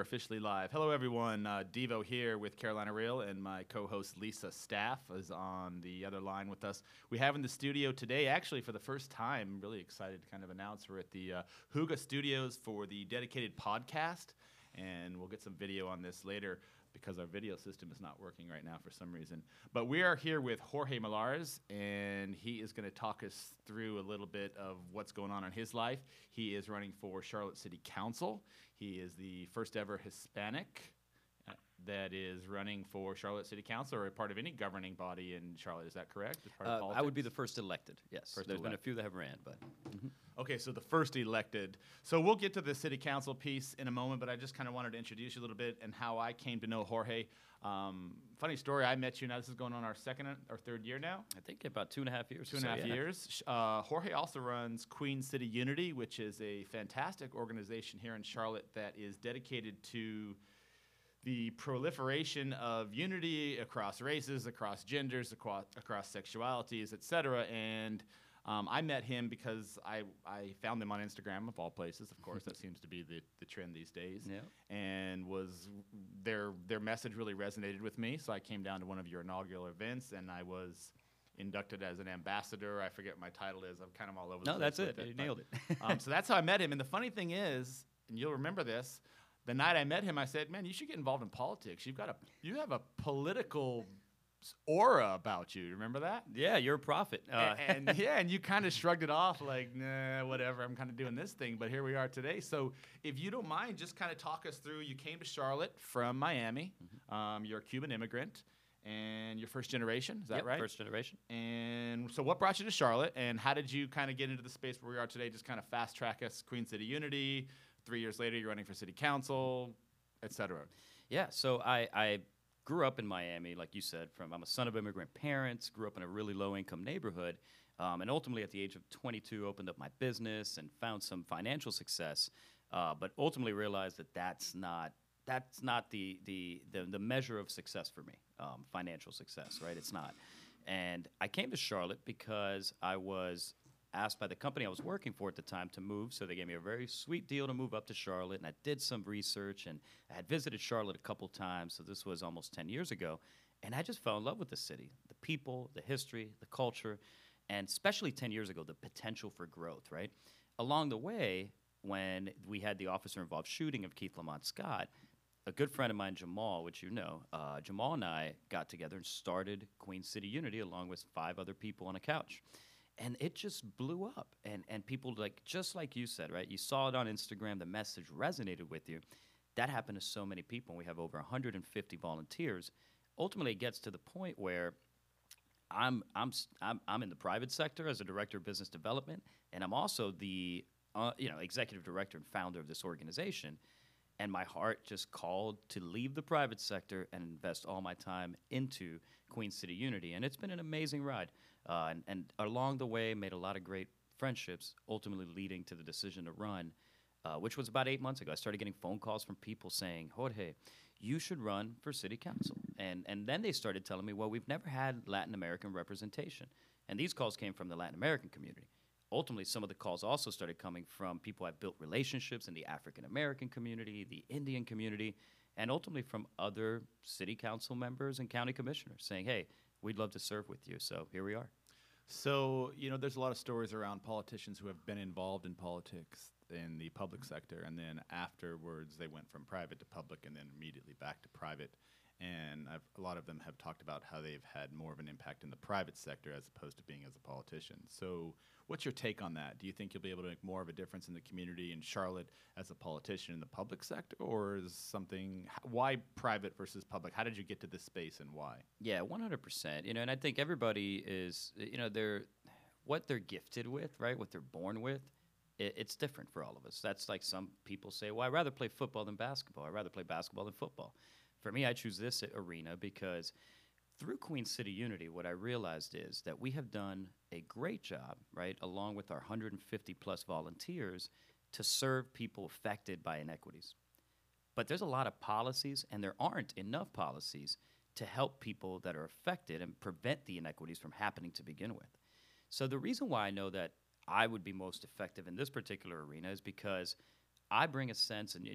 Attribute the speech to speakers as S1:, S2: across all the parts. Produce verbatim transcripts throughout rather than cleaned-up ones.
S1: officially live. Hello, everyone. Uh, Devo here with Carolina Real, and my co-host Lisa Staff is on the other line with us. We have in the studio today, actually for the first time, really excited to kind of announce we're at the uh, Huga Studios for the dedicated podcast, and we'll get some video on this later because our video system is not working right now for some reason. But we are here with Jorge Millarz, and he is going to talk us through a little bit of what's going on in his life. He is running for Charlotte City Council. He is the first ever Hispanic uh, that is running for Charlotte City Council or a part of any governing body in Charlotte. Is that correct? As part of
S2: Uh, I would be the first elected, yes.
S1: First
S2: There's been a
S1: elect.
S2: few that have ran, but. Mhm.
S1: Okay, so the first elected. So we'll get to the city council piece in a moment, but I just kind of wanted to introduce you a little bit and how I came to know Jorge. Um, funny story, I met you now. This is going on our second or third year now.
S2: I think about two and a half years.
S1: Two
S2: or
S1: and a
S2: so,
S1: half
S2: yeah.
S1: years. Sh- Uh, Jorge also runs Queen City Unity, which is a fantastic organization here in Charlotte that is dedicated to the proliferation of unity across races, across genders, across, across sexualities, et cetera. And um, I met him because I, I found him on Instagram, of all places. Of course, that seems to be the, the trend these days.
S2: Yeah.
S1: And was their their message really resonated with me. So I came down to one of your inaugural events, and I was inducted as an ambassador. I forget what my title is. I'm kind of all over the
S2: No,
S1: place.
S2: that's
S1: with
S2: it. You
S1: but,
S2: nailed it.
S1: um, so that's how I met him. And the funny thing is, and you'll remember this, the night I met him, I said, "Man, you should get involved in politics. You've got a you have a political s- aura about you." Remember that?
S2: Yeah, you're a prophet. Uh,
S1: A- and, yeah, and you kind of shrugged it off like, "Nah, whatever. I'm kind of doing this thing." But here we are today. So if you don't mind, just kind of talk us through. You came to Charlotte from Miami.
S2: Mm-hmm.
S1: Um, you're a Cuban immigrant, and you're first generation. Is that
S2: yep,
S1: right?
S2: First generation.
S1: And so what brought you to Charlotte, and how did you kind of get into the space where we are today? Just kind of fast track us, Queen City Unity. Three years later, you're running for city council, et cetera.
S2: Yeah, so I, I grew up in Miami, like you said. From I'm a son of immigrant parents, grew up in a really low-income neighborhood, um, and ultimately at the age of twenty-two, opened up my business and found some financial success, uh, but ultimately realized that that's not that's not the the the, the measure of success for me, um, financial success, right? It's not. And I came to Charlotte because I was asked by the company I was working for at the time to move, so they gave me a very sweet deal to move up to Charlotte, and I did some research, and I had visited Charlotte a couple times, so this was almost ten years ago, and I just fell in love with the city, the people, the history, the culture, and especially ten years ago, the potential for growth, right? Along the way, when we had the officer-involved shooting of Keith Lamont Scott, a good friend of mine, Jamal, which you know, uh, Jamal and I got together and started Queen City Unity along with five other people on a couch. And it just blew up. And and people, like just like you said, right? You saw it on Instagram, the message resonated with you. That happened to so many people. We have over one hundred fifty volunteers. Ultimately, it gets to the point where I'm I'm s- I'm, I'm in the private sector as a director of business development, and I'm also the uh, you know executive director and founder of this organization. And my heart just called to leave the private sector and invest all my time into Queen City Unity. And it's been an amazing ride. Uh, and, and along the way, made a lot of great friendships, ultimately leading to the decision to run, uh, which was about eight months ago. I started getting phone calls from people saying, "Jorge, you should run for city council." And, and then they started telling me, well, we've never had Latin American representation. And these calls came from the Latin American community. Ultimately, some of the calls also started coming from people I've built relationships in the African American community, the Indian community, and ultimately from other city council members and county commissioners saying, "Hey, we'd love to serve with you." So here we are.
S1: So, you know, there's a lot of stories around politicians who have been involved in politics in the public sector, and then afterwards they went from private to public and then immediately back to private. And I've, a lot of them have talked about how they've had more of an impact in the private sector as opposed to being as a politician. So what's your take on that? Do you think you'll be able to make more of a difference in the community in Charlotte as a politician in the public sector, or is something, h- why private versus public? How did you get to this space and why?
S2: Yeah, one hundred percent. You know, and I think everybody is, you know, they're what they're gifted with, right? What they're born with, it, it's different for all of us. That's like some people say, well, I'd rather play football than basketball. I'd rather play basketball than football. For me, I choose this arena because through Queen City Unity, what I realized is that we have done a great job, right, along with our one hundred fifty plus volunteers, to serve people affected by inequities. But there's a lot of policies, and there aren't enough policies to help people that are affected and prevent the inequities from happening to begin with. So the reason why I know that I would be most effective in this particular arena is because I bring a sense, and, and you've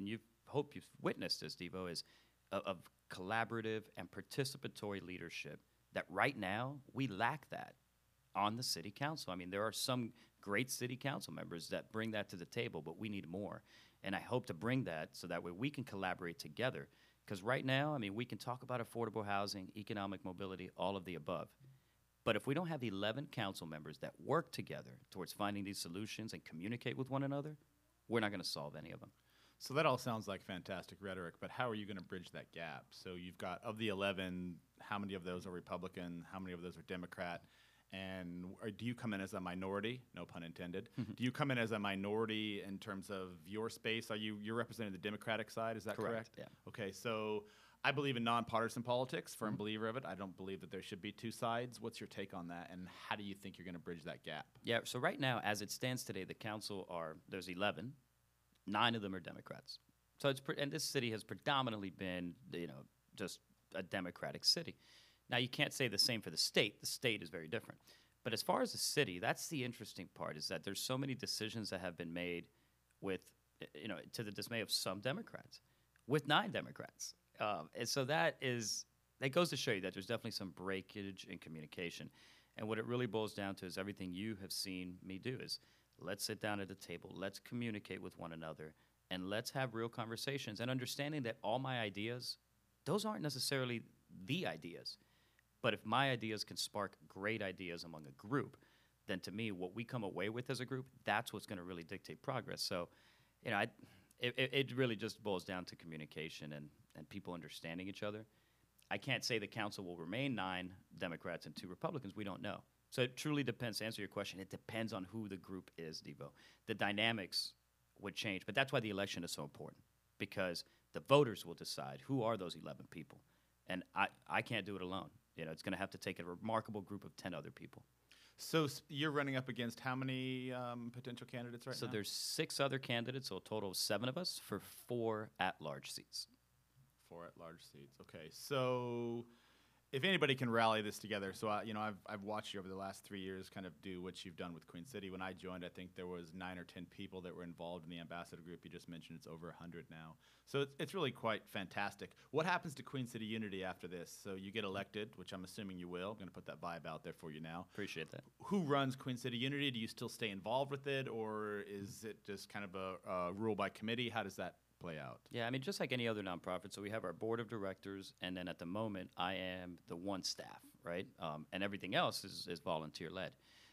S2: hope you've witnessed this, Devo, is of, of collaborative and participatory leadership that right now we lack that on the city council. I mean, there are some great city council members that bring that to the table, but we need more. And I hope to bring that so that way we can collaborate together. Because right now, I mean, we can talk about affordable housing, economic mobility, all of the above. But if we don't have eleven council members that work together towards finding these solutions and communicate with one another, we're not going to solve any of them.
S1: So that all sounds like fantastic rhetoric, but how are you going to bridge that gap? So you've got, of the eleven, how many of those are Republican? How many of those are Democrat? And or do you come in as a minority? No pun intended. Do you come in as a minority in terms of your space? Are you you're representing the Democratic side? Is that correct?
S2: Correct, yeah.
S1: Okay, so I believe in nonpartisan politics, firm believer of it. I don't believe that there should be two sides. What's your take on that, and how do you think you're going to bridge that gap?
S2: Yeah, so right now, as it stands today, the council are, there's eleven, nine of them are Democrats. So it's, pre- and this city has predominantly been, you know, just a Democratic city. Now, you can't say the same for the state. The state is very different. But as far as the city, that's the interesting part, is that there's so many decisions that have been made with, you know, to the dismay of some Democrats, with nine Democrats. Um, and so that is, that goes to show you that there's definitely some breakage in communication. And what it really boils down to is everything you have seen me do is let's sit down at the table, let's communicate with one another, and let's have real conversations, and understanding that all my ideas, those aren't necessarily the ideas. But if my ideas can spark great ideas among a group, then to me, what we come away with as a group, that's what's going to really dictate progress. So, you know, I, it, it really just boils down to communication and, and people understanding each other. I can't say the council will remain nine Democrats and two Republicans. We don't know. So it truly depends. To answer your question, it depends on who the group is, Devo. The dynamics would change. But that's why the election is so important, because the voters will decide who are those eleven people. And I, I can't do it alone. You know, it's going to have to take a remarkable group of ten other people.
S1: So s- you're running up against how many um, potential candidates right
S2: So
S1: now?
S2: there's six other candidates, so a total of seven of us for four at-large seats.
S1: Four at-large seats. Okay, so if anybody can rally this together, so I, you know, I've I've watched you over the last three years kind of do what you've done with Queen City. When I joined, I think there was nine or ten people that were involved in the ambassador group. You just mentioned it's over a hundred now, so it's it's really quite fantastic. What happens to Queen City Unity after this? So you get elected, which I'm assuming you will. I'm going to put that vibe out there for you now.
S2: Appreciate that.
S1: Who runs Queen City Unity? Do you still stay involved with it, or is it just kind of a, a rule by committee? How does that play out?
S2: Yeah, I mean, just like any other nonprofit, so we have our board of directors, and then at the moment, I am the one staff, right? Um, and everything else is, is volunteer-led.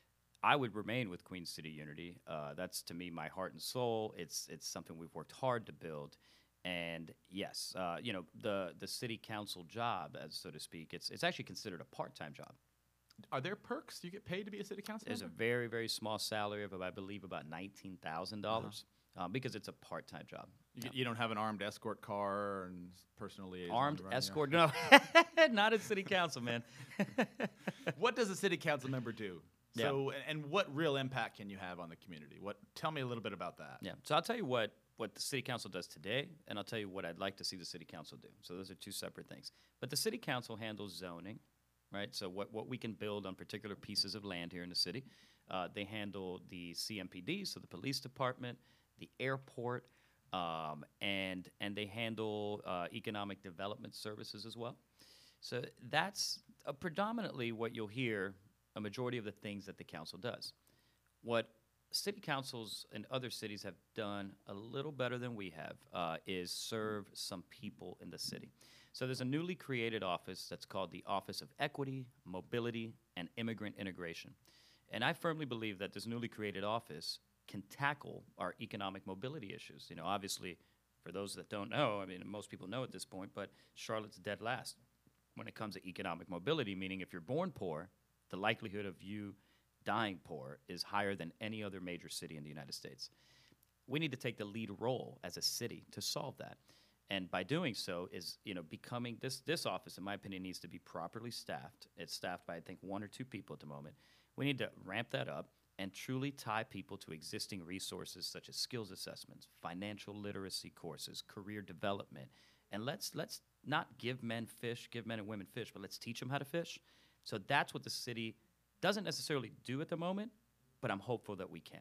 S2: I would remain with Queen City Unity. Uh, that's, to me, my heart and soul. It's it's something we've worked hard to build. And yes, uh, you know, the the city council job, as so to speak, it's it's actually considered a part-time job.
S1: Are there perks? Do you get paid to be a city council
S2: There's a
S1: member?
S2: very, very small salary of, I believe, about nineteen thousand dollars uh, because it's a part-time job.
S1: You, get, you don't have an armed escort car and s- personal liaison.
S2: Armed
S1: to run the-
S2: escort? No, not at city council, man.
S1: What does a city council member do?
S2: Yeah.
S1: So, a- and what real impact can you have on the community? What? Tell me a little bit about that.
S2: Yeah. So I'll tell you what what the city council does today, and I'll tell you what I'd like to see the city council do. So those are two separate things. But the city council handles zoning, right? So what, what we can build on particular pieces of land here in the city. Uh, they handle the C M P D, so the police department, the airport, um, and and they handle uh, economic development services as well. So that's uh, predominantly what you'll hear, a majority of the things that the council does. What city councils in other cities have done a little better than we have uh, is serve some people in the city. So there's a newly created office that's called the Office of Equity, Mobility, and Immigrant Integration. And I firmly believe that this newly created office can tackle our economic mobility issues. You know, obviously, for those that don't know, I mean, most people know at this point, but Charlotte's dead last when it comes to economic mobility, meaning if you're born poor, the likelihood of you dying poor is higher than any other major city in the United States. We need to take the lead role as a city to solve that. And by doing so is, you know, becoming, this, this office, in my opinion, needs to be properly staffed. It's staffed by, I think, one or two people at the moment. We need to ramp that up and truly tie people to existing resources such as skills assessments, financial literacy courses, career development. And let's, let's not give men fish, give men and women fish, but let's teach them how to fish. So that's what the city doesn't necessarily do at the moment, but I'm hopeful that we can.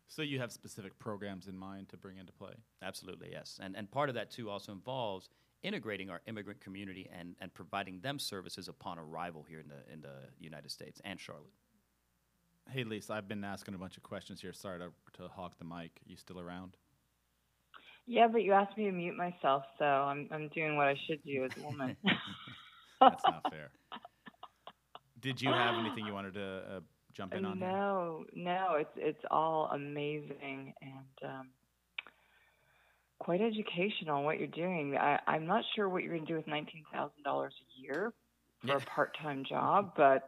S1: So you have specific programs in mind to bring into play?
S2: Absolutely, yes. And and part of that too also involves integrating our immigrant community and, and providing them services upon arrival here in the in the United States and Charlotte.
S1: Hey, Lisa, I've been asking a bunch of questions here. Sorry to, to hog the mic. You still around?
S3: Yeah, but you asked me to mute myself, so I'm I'm doing what I should do as a woman.
S1: That's not fair. Did you have anything you wanted to uh, jump in on?
S3: No, here? no, it's it's all amazing and um, quite educational what you're doing. I, I'm not sure what you're going to do with nineteen thousand dollars a year for
S2: Yeah.
S3: a part-time job, but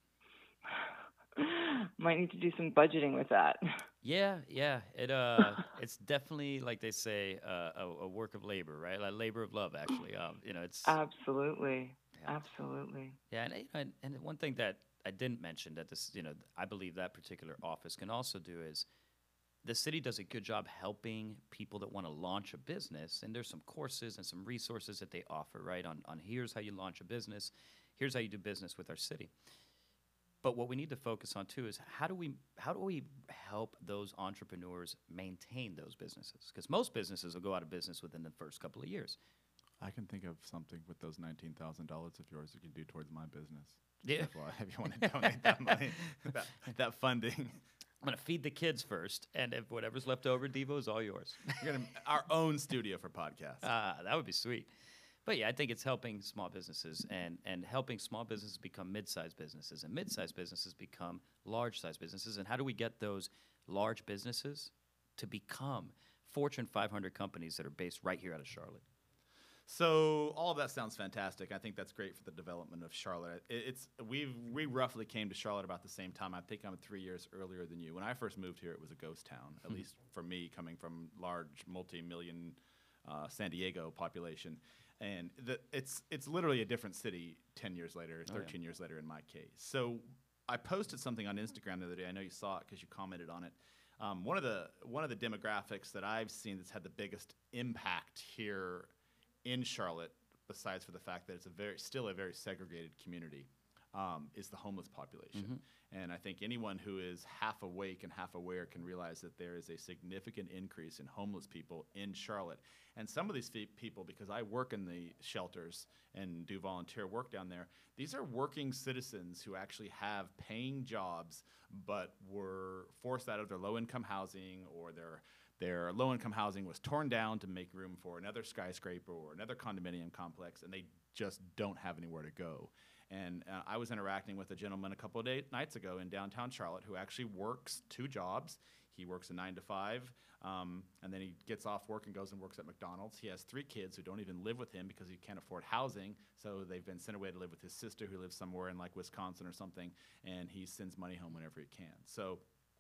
S3: might need to do some budgeting with that.
S2: Yeah, yeah. It uh, it's definitely like they say, uh, a, a work of labor, right? Like labor of love, actually. Um, you know, it's
S3: Absolutely,
S2: yeah.
S3: absolutely.
S2: Yeah, and, and and one thing that I didn't mention that this, you know, I believe that particular office can also do is the city does a good job helping people that want to launch a business, and there's some courses and some resources that they offer, right? On on here's how you launch a business, here's how you do business with our city. But what we need to focus on too is how do we how do we help those entrepreneurs maintain those businesses? Because most businesses will go out of business within the first couple of years.
S1: I can think of something with those nineteen thousand dollars of yours you can do towards my business.
S2: Yeah.
S1: If, uh, if you want to donate that money, that, that funding.
S2: I'm gonna feed the kids first, and if whatever's left over, Devo, is all yours.
S1: We're gonna our own studio for podcasts.
S2: Ah, that would be sweet. But yeah, I think it's helping small businesses and, and helping small businesses become mid-sized businesses and mid-sized businesses become large-sized businesses. And how do we get those large businesses to become Fortune five hundred companies that are based right here out of Charlotte?
S1: So all of that sounds fantastic. I think that's great for the development of Charlotte. It, it's we we roughly came to Charlotte about the same time. I think I'm three years earlier than you. When I first moved here, it was a ghost town. At least for me, coming from large multi-million uh, San Diego population, and the, it's it's literally a different city ten years later,
S2: Oh, yeah.
S1: thirteen years later in my case. So I posted something on Instagram the other day. I know you saw it because you commented on it. Um, one of the one of the demographics that I've seen that's had the biggest impact here in Charlotte, besides for the fact that it's a very still a very segregated community, um, is the homeless population. And I think anyone who is half awake and half aware can realize that there is a significant increase in homeless people in Charlotte. And some of these fe- people, because I work in the shelters and do volunteer work down there, these are working citizens who actually have paying jobs but were forced out of their low-income housing, or their Their low-income housing was torn down to make room for another skyscraper or another condominium complex, and they just don't have anywhere to go. And uh, I was interacting with a gentleman a couple of day, nights ago in downtown Charlotte who actually works two jobs. He works a nine to five, um, and then he gets off work and goes and works at McDonald's. He has three kids who don't even live with him because he can't afford housing, so they've been sent away to live with his sister who lives somewhere in like Wisconsin or something, and he sends money home whenever he can. So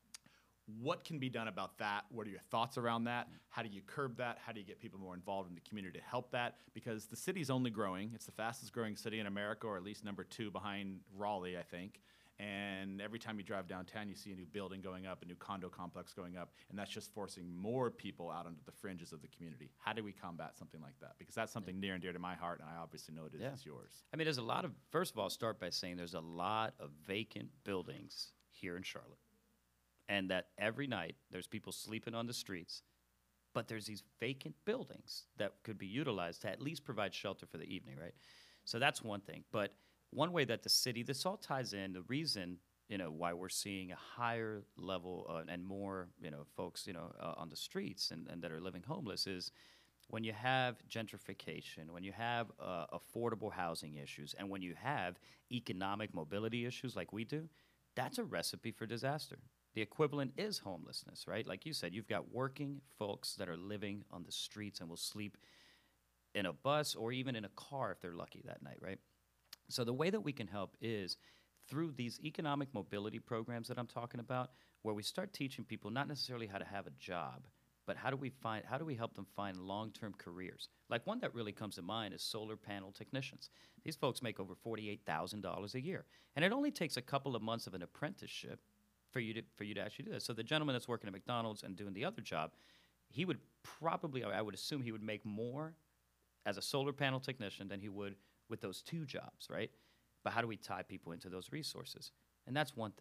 S1: what can be done about that? What are your thoughts around that? How do you curb that? How do you get people more involved in the community to help that? Because the city's only growing. It's the fastest growing city in America, or at least number two behind Raleigh, I think. And every time you drive downtown, you see a new building going up, a new condo complex going up, and that's just forcing more people out onto the fringes of the community. How do we combat something like that? Because that's something near and dear to my heart, and I obviously know it is
S2: Yeah.
S1: it's yours.
S2: I mean, there's a lot of, first of all, start by saying there's a lot of vacant buildings here in Charlotte. And that every night there's people sleeping on the streets, but there's these vacant buildings that could be utilized to at least provide shelter for the evening, right? So that's one thing. But one way that the city, this all ties in, the reason, you know, why we're seeing a higher level uh, and more, you know, folks, you know, uh, on the streets and, and that are living homeless is when you have gentrification, when you have uh, affordable housing issues, and when you have economic mobility issues like we do, that's a recipe for disaster. The equivalent is homelessness, right? Like you said, you've got working folks that are living on the streets and will sleep in a bus or even in a car if they're lucky that night, right? So the way that we can help is through these economic mobility programs that I'm talking about, where we start teaching people not necessarily how to have a job, but how do we find, how do we help them find long-term careers? Like one that really comes to mind is solar panel technicians. These folks make over forty-eight thousand dollars a year, and it only takes a couple of months of an apprenticeship for you to for you to actually do this. So the gentleman that's working at McDonald's and doing the other job, he would probably, I would assume he would make more as a solar panel technician than he would with those two jobs, right? But how do we tie people into those resources? And that's one thing.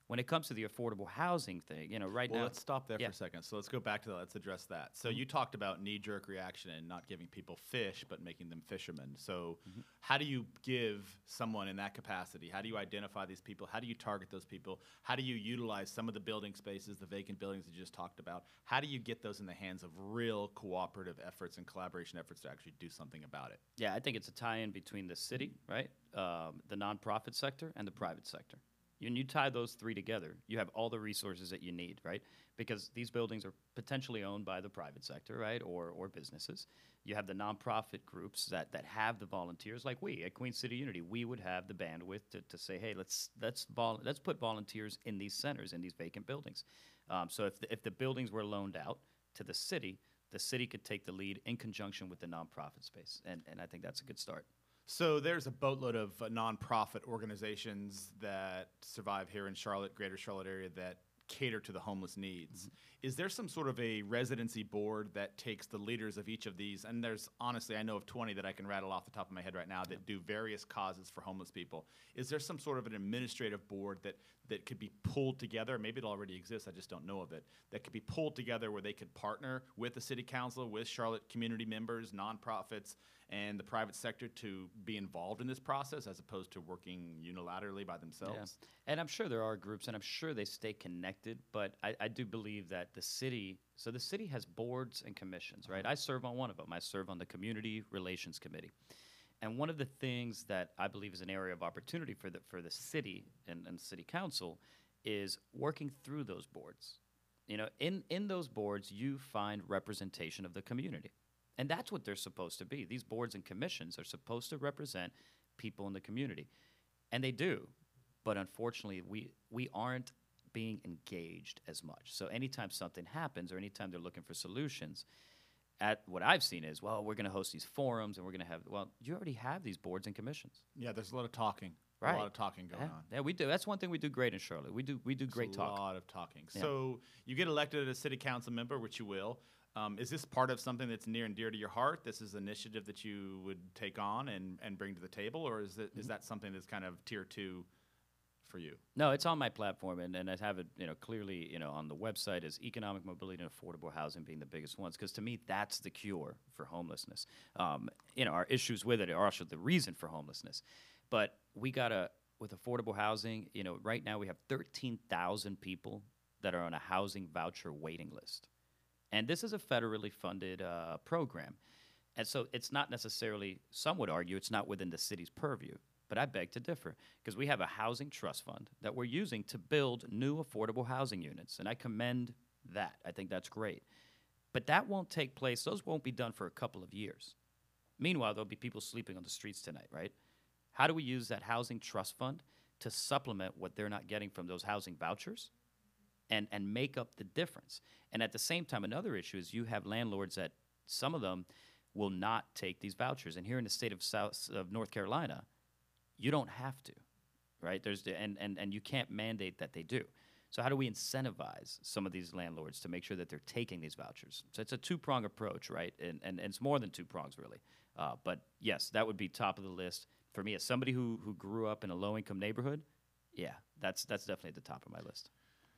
S2: When it comes to the affordable housing thing, you know, right
S1: Well,
S2: now.
S1: let's stop there
S2: yeah.
S1: for a second. So let's go back to that. Let's address that. So you talked about knee-jerk reaction and not giving people fish, but making them fishermen. So how do you give someone in that capacity? How do you identify these people? How do you target those people? How do you utilize some of the building spaces, the vacant buildings that you just talked about? How do you get those in the hands of real cooperative efforts and collaboration efforts to actually do something about it?
S2: Yeah, I think it's a tie-in between the city, right, um, the nonprofit sector, and the private sector. When you tie those three together, you have all the resources that you need, right? Because these buildings are potentially owned by the private sector, right, or or businesses. You have the nonprofit groups that that have the volunteers, like we at Queen City Unity. We would have the bandwidth to, to say, hey, let's let's vol- let's put volunteers in these centers, in these vacant buildings. Um, so if the, if the buildings were loaned out to the city, the city could take the lead in conjunction with the nonprofit space, and and I think that's a good start.
S1: So there's a boatload of uh, nonprofit organizations that survive here in Charlotte, greater Charlotte area, that cater to the homeless needs. Is there some sort of a residency board that takes the leaders of each of these? And there's, honestly, I know of twenty that I can rattle off the top of my head right now that do various causes for homeless people. Is there some sort of an administrative board that, that could be pulled together? Maybe it already exists, I just don't know of it. That could be pulled together where they could partner with the city council, with Charlotte community members, nonprofits, and the private sector to be involved in this process as opposed to working unilaterally by themselves?
S2: Yeah. And I'm sure there are groups, and I'm sure they stay connected, but I, I do believe that the city, so the city has boards and commissions, right? I serve on one of them. I serve on the Community Relations Committee. And one of the things that I believe is an area of opportunity for the, for the city and, and city council is working through those boards. You know, in, in those boards, you find representation of the community. And that's what they're supposed to be. These boards and commissions are supposed to represent people in the community. And they do. But unfortunately, we, we aren't being engaged as much. So anytime something happens or anytime they're looking for solutions, at what I've seen is, well, we're going to host these forums and we're going to have, well, you already have these boards and commissions.
S1: Yeah, there's a lot of talking.
S2: Right.
S1: A lot of talking going
S2: Yeah.
S1: on.
S2: Yeah, we do. That's one thing we do great in Charlotte. We do we do great
S1: It's
S2: talk.
S1: A lot of talking.
S2: Yeah.
S1: So you get elected as a city council member, which you will. Um, is this part of something that's near and dear to your heart? This is an initiative that you would take on and, and bring to the table, or is it, is that something that's kind of tier two for you?
S2: No, it's on my platform, and, and I have it, you know, clearly, you know, on the website as economic mobility and affordable housing being the biggest ones, because to me, that's the cure for homelessness. Um, you know, our issues with it are also the reason for homelessness. But we got to, with affordable housing, you know, right now we have thirteen thousand people that are on a housing voucher waiting list. And this is a federally funded uh, program. And so it's not necessarily, some would argue, it's not within the city's purview. But I beg to differ, because we have a housing trust fund that we're using to build new affordable housing units. And I commend that. I think that's great. But that won't take place. Those won't be done for a couple of years. Meanwhile, there'll be people sleeping on the streets tonight, right? How do we use that housing trust fund to supplement what they're not getting from those housing vouchers? And, and make up the difference. And at the same time, another issue is you have landlords that some of them will not take these vouchers. And here in the state of South of North Carolina, you don't have to, right? There's the, and, and, and you can't mandate that they do. So how do we incentivize some of these landlords to make sure that they're taking these vouchers? So it's a two-prong approach, right? And, and, and it's more than two prongs, really. Uh, but yes, that would be top of the list. For me, as somebody who, who grew up in a low-income neighborhood, yeah, that's, that's definitely at the top of my list.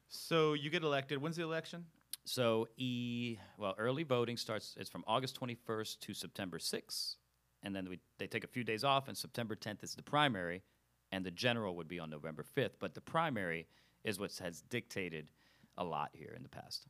S1: So you get elected. When's the election?
S2: So e well, early voting starts. It's from August twenty-first to September sixth, and then we, they take a few days off. And September tenth is the primary, and the general would be on November fifth. But the primary is what has dictated a lot here in the past.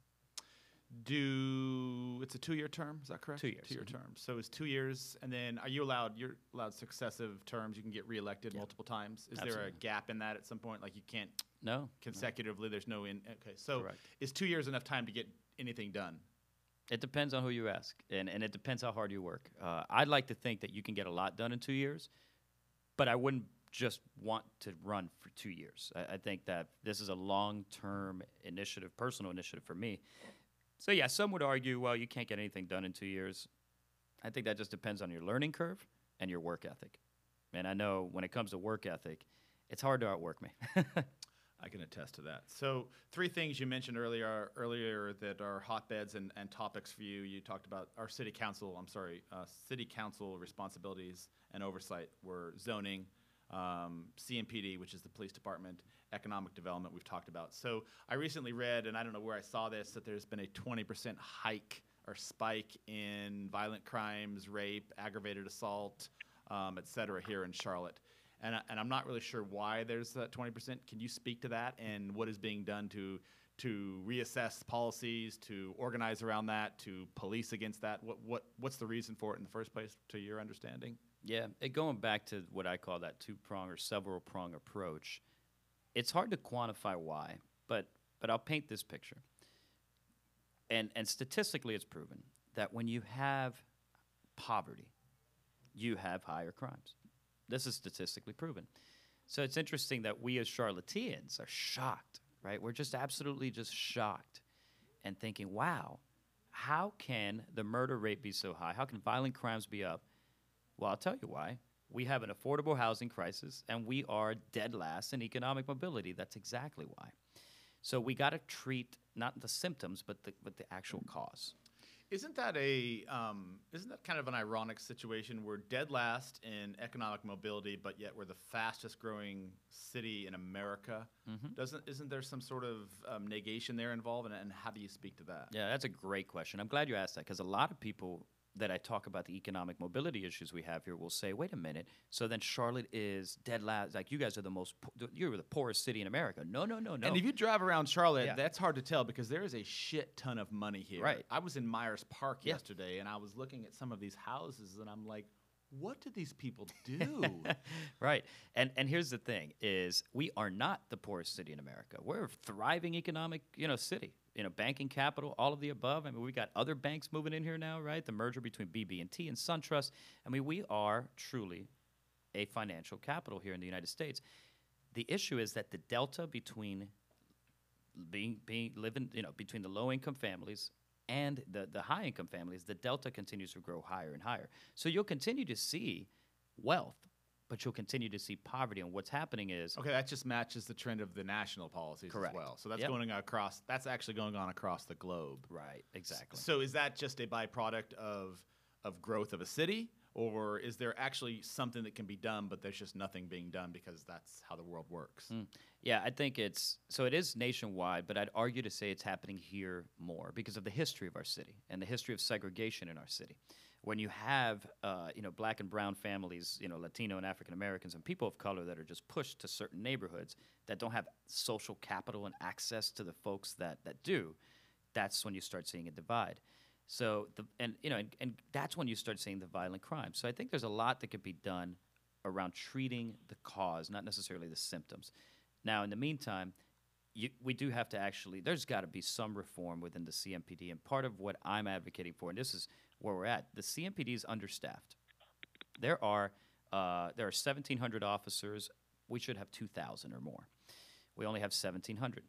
S1: Do it's a two-year term? Is that correct?
S2: Two years.
S1: Two-year
S2: Mhm.
S1: term. So it's two years, and then are you allowed? You're allowed successive terms. You can get reelected
S2: Yeah.
S1: multiple times. Is there a
S2: Absolutely.
S1: gap in that at some point? Like you can't
S2: No,
S1: consecutively. There's no in. Okay, so
S2: Correct.
S1: is two years enough time to get anything done?
S2: it depends on who you ask, and, and it depends how hard you work. Uh, I'd like to think that you can get a lot done in two years, but I wouldn't just want to run for two years. I, I think that this is a long-term initiative, personal initiative for me. So yeah, some would argue, well, you can't get anything done in two years. I think that just depends on your learning curve and your work ethic. And I know when it comes to work ethic, it's hard to outwork me.
S1: I can attest to that. So three things you mentioned earlier earlier that are hotbeds and, and topics for you. You talked about our city council, I'm sorry, uh, city council responsibilities and oversight were zoning, um, C M P D, which is the police department, economic development we've talked about. So I recently read, and I don't know where I saw this, that there's been a twenty percent hike or spike in violent crimes, rape, aggravated assault, um, et cetera, here in Charlotte. And, I, and I'm not really sure why there's that twenty percent. Can you speak to that and what is being done to to reassess policies, to organize around that, to police against that? What what what's the reason for it in the first place, to your understanding?
S2: Yeah, it, going back to what I call that two-prong or several-prong approach, it's hard to quantify why, but but I'll paint this picture. And and statistically, it's proven that when you have poverty, you have higher crimes. This is statistically proven. So it's interesting that we as Charlotteans are shocked, right? We're just absolutely just shocked and thinking, wow, how can the murder rate be so high? How can violent crimes be up? Well, I'll tell you why. We have an affordable housing crisis, and we are dead last in economic mobility. That's exactly why. So we got to treat not the symptoms, but the, but the actual cause.
S1: Isn't that a um, isn't that kind of an ironic situation? We're dead last in economic mobility, but yet we're the fastest growing city in America. Mm-hmm. Doesn't isn't there some sort of um, negation there involved? And, and how do you speak to that?
S2: Yeah, that's a great question. I'm glad you asked that, because a lot of people that I talk about the economic mobility issues we have here will say, wait a minute, so then Charlotte is dead last, like you guys are the most, po- you're the poorest city in America. No, no, no, no.
S1: And if you drive around Charlotte,
S2: Yeah.
S1: that's hard to tell because there is a shit ton of money here.
S2: Right.
S1: I was in Myers Park
S2: Yeah.
S1: yesterday, and I was looking at some of these houses, and I'm like, what do these people do?
S2: Right. And and here's the thing is we are not the poorest city in America. We're a thriving economic, you know, city. You know, banking capital, all of the above. I mean, we got other banks moving in here now, right? The merger between B B and T and SunTrust. I mean, we are truly a financial capital here in the United States. The issue is that the delta between being being living, you know, between the low income families and the, the high income families, the delta continues to grow higher and higher. So you'll continue to see wealth, but you'll continue to see poverty. And what's happening is
S1: Okay, that just matches the trend of the national policies
S2: Correct.
S1: as well. So that's
S2: Yep.
S1: going across. That's actually going on across the globe.
S2: right, exactly.
S1: So is that just a byproduct of of growth of a city, or is there actually something that can be done, but there's just nothing being done because that's how the world works?
S2: Mm. Yeah, I think it's so it is nationwide, but I'd argue to say it's happening here more because of the history of our city and the history of segregation in our city. When you have, uh, you know, black and brown families, you know, Latino and African Americans and people of color that are just pushed to certain neighborhoods that don't have social capital and access to the folks that that do, that's when you start seeing a divide. So, the, and you know, and, and that's when you start seeing the violent crime. So I think there's a lot that could be done around treating the cause, not necessarily the symptoms. Now, in the meantime, you, we do have to actually, there's got to be some reform within the C M P D. And part of what I'm advocating for, and this is where we're at, the C M P D is understaffed. There are uh, there are seventeen hundred officers. We should have two thousand or more. We only have seventeen hundred.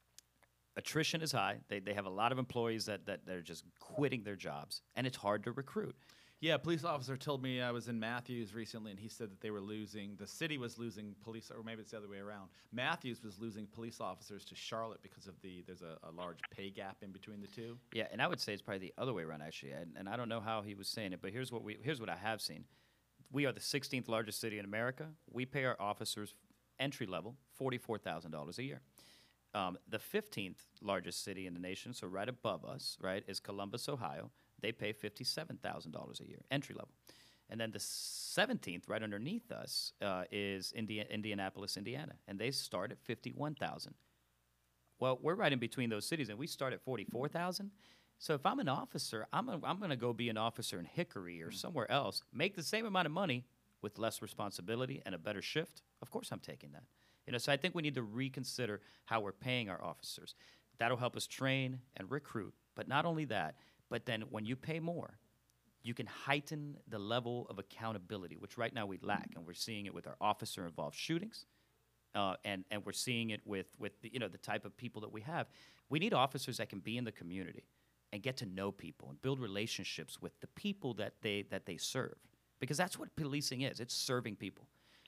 S2: Attrition is high. They, they have a lot of employees that, that, that are just quitting their jobs, and it's hard to recruit.
S1: Yeah, a police officer told me I was in Matthews recently, and he said that they were losing, the city was losing police, or maybe it's the other way around. Matthews was losing police officers to Charlotte because of the, there's a, a large pay gap in between the two.
S2: Yeah, and I would say it's probably the other way around, actually. And, and I don't know how he was saying it, but here's what we here's what I have seen. We are the sixteenth largest city in America. We pay our officers entry level forty-four thousand dollars a year. Um, the fifteenth largest city in the nation, so right above us, right, is Columbus, Ohio. They pay fifty-seven thousand dollars a year, entry level. And then the seventeenth, right underneath us, uh, is Indi- Indianapolis, Indiana, and they start at fifty-one thousand dollars. Well, we're right in between those cities, and we start at forty-four thousand dollars. So if I'm an officer, I'm a, I'm going to go be an officer in Hickory or somewhere else, make the same amount of money with less responsibility and a better shift. Of course I'm taking that. You know, so I think we need to reconsider how we're paying our officers. That'll help us train and recruit. But not only that, but then when you pay more, you can heighten the level of accountability, which right now we lack, and we're seeing it with our officer-involved shootings, uh, and and we're seeing it with with the, you know the type of people that we have. We need officers that can be in the community and get to know people and build relationships with the people that they that they serve, because that's what policing is. It's serving people.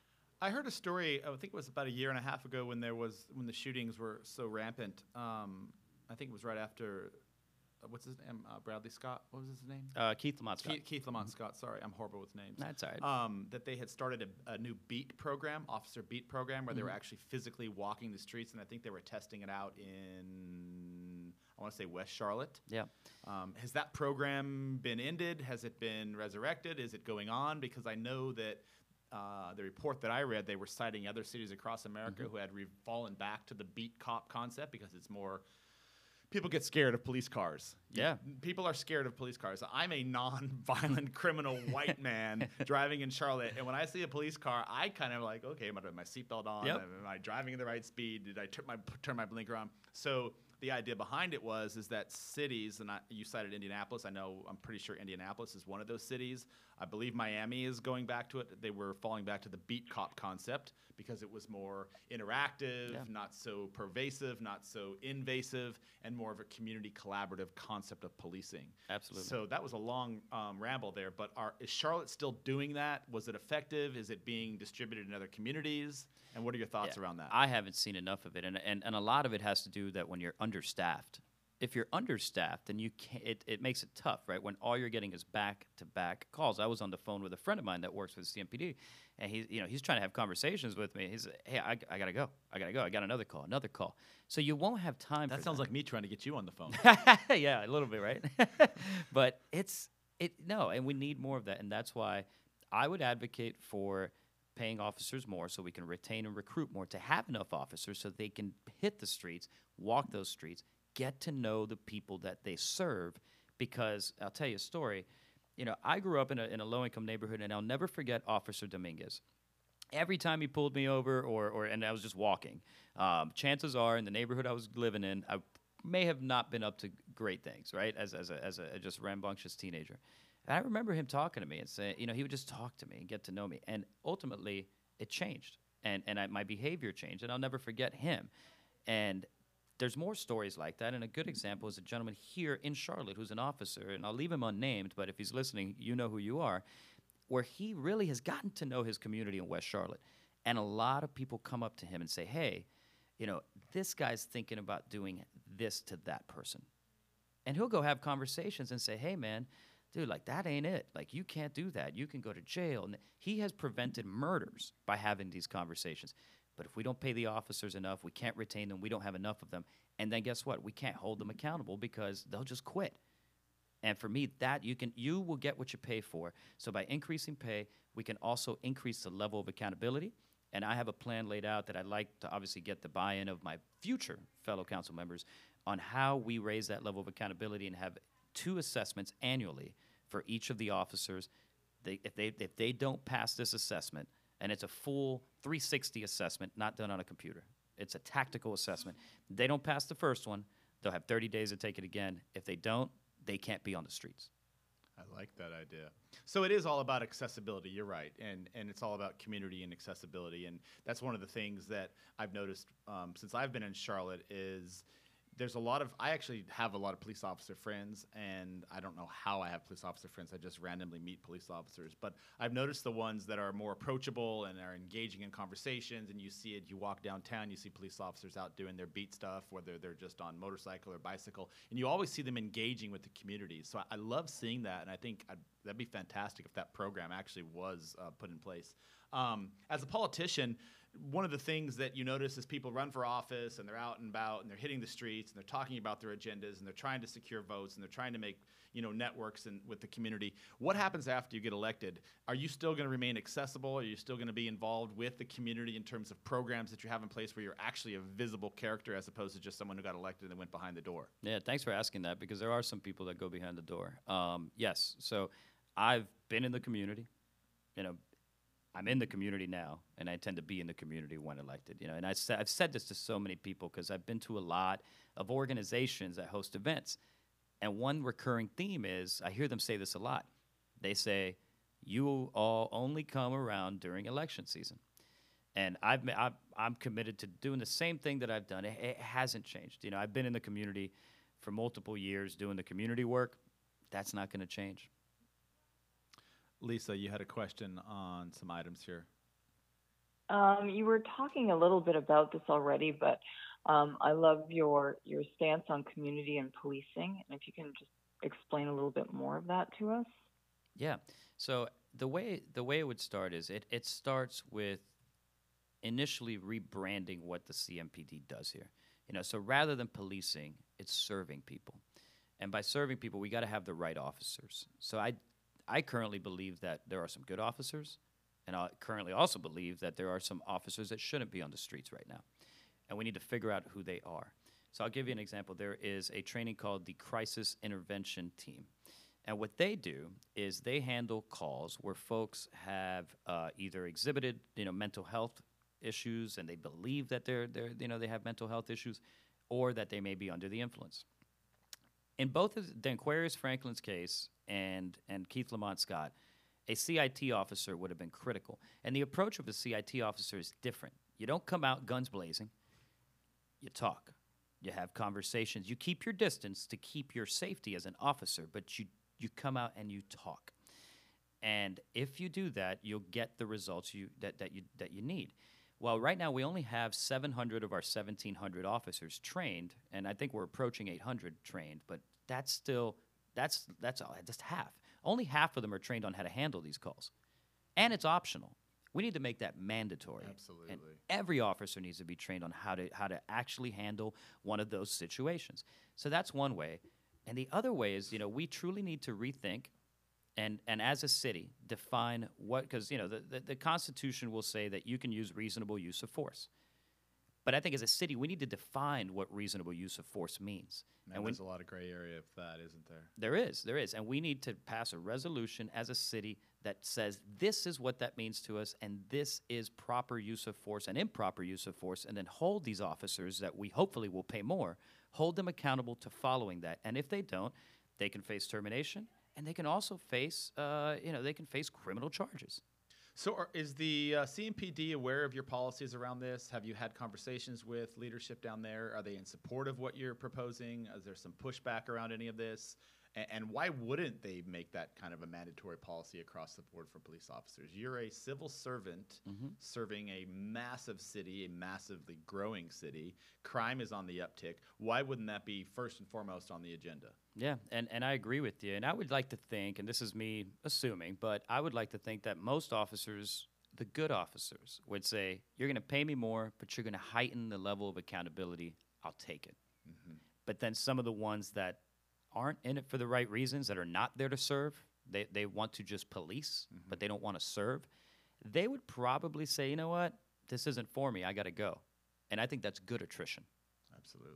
S1: I heard a story, I think it was about a year and a half ago when there was, when the shootings were so rampant. Um, I think it was right after what's his name? Uh, Bradley Scott. What was his name?
S2: Uh, Keith Lamont Scott.
S1: Keith, Keith Lamont Scott. Sorry, I'm horrible with names.
S2: That's all right.
S1: Um, that they had started a, a new beat program, officer beat program, where they were
S2: Mhm.
S1: actually physically walking the streets, and I think they were testing it out in, I want to say, West Charlotte.
S2: Yeah.
S1: Um, has that program been ended? Has it been resurrected? Is it going on? Because I know that uh, the report that I read, they were citing other cities across America
S2: Mhm.
S1: who had re- fallen back to the beat cop concept because it's more. People get scared of police cars.
S2: Yeah.
S1: People are scared of police cars. I'm a non-violent criminal white man driving in Charlotte, and when I see a police car, I kind of like, okay, am I putting my seatbelt on?
S2: Yep.
S1: Am I driving at the right speed? Did I turn my turn my blinker on? So the idea behind it was is that cities, and I, you cited Indianapolis. I know I'm pretty sure Indianapolis is one of those cities. I believe Miami is going back to it. They were falling back to the beat cop concept because it was more interactive,
S2: Yeah.
S1: not so pervasive, not so invasive, and more of a community collaborative concept of policing.
S2: Absolutely.
S1: So that was a long um, ramble there. But are, is Charlotte still doing that? Was it effective? Is it being distributed in other communities? And what are your thoughts
S2: Yeah,
S1: around that?
S2: I haven't seen enough of it, and, and and a lot of it has to do that when you're understaffed. If you're understaffed, then you can't, it, it makes it tough, right? When all you're getting is back-to-back calls. I was on the phone with a friend of mine that works for the C M P D, and he's, you know, he's trying to have conversations with me. He's, hey, I, I gotta go, I gotta go, I got another call, another call. So you won't have time.
S1: that
S2: for
S1: sounds like me trying to get you on the phone.
S2: yeah, a little bit, right? But it's it no, and we need more of that, and that's why I would advocate for paying officers more so we can retain and recruit more to have enough officers so they can hit the streets, walk those streets, get to know the people that they serve. Because I'll tell you a story. You know, I grew up in a, in a low-income neighborhood, and I'll never forget Officer Dominguez. Every time he pulled me over, or, or and I was just walking, um, chances are in the neighborhood I was living in, I may have not been up to great things, right, as, as, a, as a just rambunctious teenager. And I remember him talking to me and saying, you know, he would just talk to me and get to know me. And ultimately, it changed. And, and I, my behavior changed. And I'll never forget him. And there's more stories like that. And a good example is a gentleman here in Charlotte who's an officer. And I'll leave him unnamed, but if he's listening, you know who you are. Where he really has gotten to know his community in West Charlotte. And a lot of people come up to him and say, hey, you know, this guy's thinking about doing this to that person. And he'll go have conversations and say, hey, man, dude, like, that ain't it. Like, you can't do that. You can go to jail. And he has prevented murders by having these conversations. But if we don't pay the officers enough, we can't retain them, we don't have enough of them. And then guess what? We can't hold them accountable because they'll just quit. And for me, that you can, you will get what you pay for. So by increasing pay, we can also increase the level of accountability. And I have a plan laid out that I'd like to obviously get the buy-in of my future fellow council members on how we raise that level of accountability and have two assessments annually for each of the officers. They, if, they, if they don't pass this assessment, and it's a full three sixty assessment, not done on a computer. It's a tactical assessment. If they don't pass the first one, they'll have thirty days to take it again. If they don't, they can't be on the streets.
S1: I like that idea. So it is all about accessibility, you're right, and, and it's all about community and accessibility, and that's one of the things that I've noticed um, since I've been in Charlotte is there's a lot of, I actually have a lot of police officer friends, and I don't know how I have police officer friends. I just randomly meet police officers. But I've noticed the ones that are more approachable and are engaging in conversations, and you see it, you walk downtown, you see police officers out doing their beat stuff, whether they're just on motorcycle or bicycle, and you always see them engaging with the community. So I, I love seeing that, and I think I'd, that'd be fantastic if that program actually was uh, put in place. Um, as a politician, one of the things that you notice is people run for office and they're out and about and they're hitting the streets and they're talking about their agendas and they're trying to secure votes and they're trying to make, you know, networks and with the community. What happens after you get elected? Are you still going to remain accessible? Are you still going to be involved with the community in terms of programs that you have in place where you're actually a visible character as opposed to just someone who got elected and went behind the door?
S2: Yeah, thanks for asking that because there are some people that go behind the door. Um, yes, so I've been in the community, you know, I'm in the community now, and I intend to be in the community when elected. You know, and I sa- I've said this to so many people because I've been to a lot of organizations that host events, and one recurring theme is I hear them say this a lot. They say, "You all only come around during election season," and I've, ma- I've I'm committed to doing the same thing that I've done. It, it hasn't changed. You know, I've been in the community for multiple years doing the community work. That's not going to change.
S1: Lisa, you had a question on some items here.
S3: Um, you were talking a little bit about this already, but Um, I love your your stance on community and policing, and if you can just explain a little bit more of that to us.
S2: Yeah. So the way the way it would start is it it starts with initially rebranding what the C M P D does here. You know, so rather than policing, it's serving people. And by serving people, we got to have the right officers. So I I currently believe that there are some good officers, and I currently also believe that there are some officers that shouldn't be on the streets right now. And we need to figure out who they are. So I'll give you an example. There is a training called the Crisis Intervention Team. And what they do is they handle calls where folks have uh, either exhibited, you know, mental health issues, and they believe that they're, they're, you know, they have mental health issues, or that they may be under the influence. In both of the Aquarius Franklin's case and and Keith Lamont Scott, a C I T officer would have been critical. And the approach of a C I T officer is different. You don't come out guns blazing. You talk. You have conversations. You keep your distance to keep your safety as an officer, but you you come out and you talk. And if you do that, you'll get the results you that, that you that you need. Well, right now we only have seven hundred of our seventeen hundred officers trained, and I think we're approaching eight hundred trained, but that's still that's that's all, just half. Only half of them are trained on how to handle these calls. And it's optional. We need to make that mandatory.
S1: Absolutely.
S2: And every officer needs to be trained on how to how to actually handle one of those situations. So that's one way. And the other way is, you know, we truly need to rethink and, and as a city, define what, because, you know, the, the, the Constitution will say that you can use reasonable use of force. But I think as a city, we need to define what reasonable use of force means.
S1: Man,
S2: and
S1: there's
S2: when,
S1: a lot of gray area of that, isn't there?
S2: there is, there is. And we need to pass a resolution as a city that says this is what that means to us, and this is proper use of force and improper use of force, and then hold these officers that we hopefully will pay more, hold them accountable to following that. And if they don't, they can face termination, and they can also face, uh, you know, they can face criminal charges.
S1: So are, is the uh, C M P D aware of your policies around this? Have you had conversations with leadership down there? Are they in support of what you're proposing? Is there some pushback around any of this? And, and why wouldn't they make that kind of a mandatory policy across the board for police officers? You're a civil servant
S2: Mm-hmm.
S1: serving a massive city, a massively growing city. Crime is on the uptick. Why wouldn't that be first and foremost on the agenda?
S2: Yeah, and, and I agree with you. And I would like to think, and this is me assuming, but I would like to think that most officers, the good officers, would say, you're going to pay me more, but you're going to heighten the level of accountability. I'll take it.
S1: Mm-hmm.
S2: But then some of the ones that aren't in it for the right reasons, that are not there to serve, they, they want to just police,
S1: Mm-hmm.
S2: but they don't want to serve, they would probably say, you know what, this isn't for me, I got to go. And I think that's good attrition.
S1: Absolutely.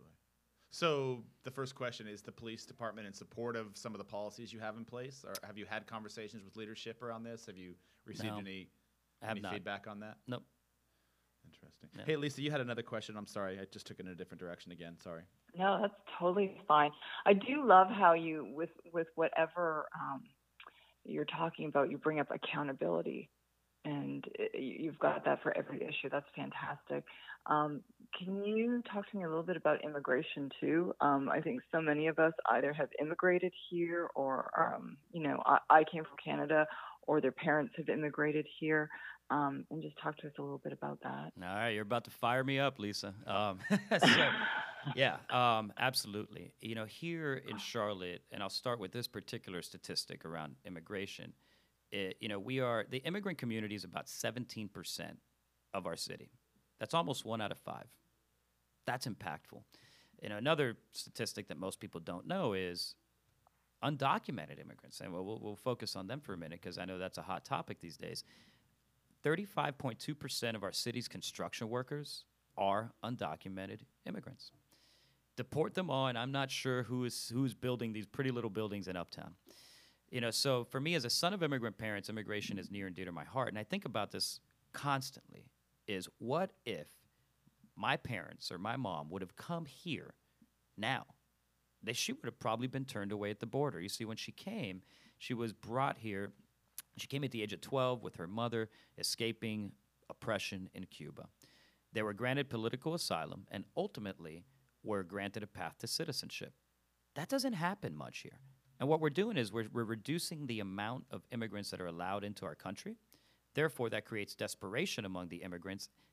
S1: So the first question, is the police department in support of some of the policies you have in place? Or have you had conversations with leadership around this? Have you received
S2: No,
S1: any,
S2: I have
S1: any
S2: not.
S1: feedback on that?
S2: Nope.
S1: Interesting.
S2: Yeah.
S1: Hey, Lisa, you had another question. I'm sorry. I just took it in a different direction again. Sorry.
S3: No, that's totally fine. I do love how you, with with whatever um, you're talking about, you bring up accountability, and it, you've got that for every issue. That's fantastic. Um, can you talk to me a little bit about immigration too? Um, I think so many of us either have immigrated here, or um, you know, I, I came from Canada, or their parents have immigrated here. Um, and just talk to us a little bit about that.
S2: All right, you're about to fire me up, Lisa. Um, so, yeah, um, absolutely. You know, here in Charlotte, and I'll start with this particular statistic around immigration. It, you know, we are, the immigrant community is about seventeen percent of our city. That's almost one out of five. That's impactful. You know, another statistic that most people don't know is undocumented immigrants. And we'll, we'll, we'll focus on them for a minute because I know that's a hot topic these days. thirty-five point two percent of our city's construction workers are undocumented immigrants. Deport them all, and I'm not sure who is who's building these pretty little buildings in Uptown. You know, so for me as a son of immigrant parents, immigration is near and dear to my heart, and I think about this constantly, is what if my parents or my mom would have come here now? They, she would have probably been turned away at the border. You see, when she came, she was brought here. She came at the age of twelve with her mother, escaping oppression in Cuba. They were granted political asylum and ultimately were granted a path to citizenship. That doesn't happen much here. And what we're doing is we're, we're reducing the amount of immigrants that are allowed into our country. Therefore, that creates desperation among the immigrants.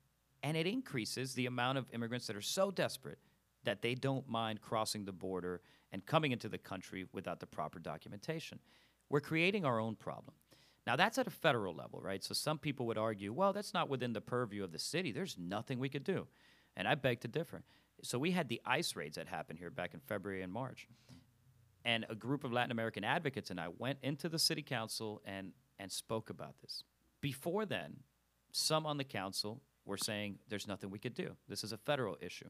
S2: And it increases the amount of immigrants that are so desperate that they don't mind crossing the border and coming into the country without the proper documentation. We're creating our own problem. Now, that's at a federal level, right? So some people would argue, well, that's not within the purview of the city. There's nothing we could do. And I beg to differ. So we had the ICE raids that happened here back in February and March. And a group of Latin American advocates and I went into the city council and, and spoke about this. Before then, some on the council were saying there's nothing we could do. This is a federal issue.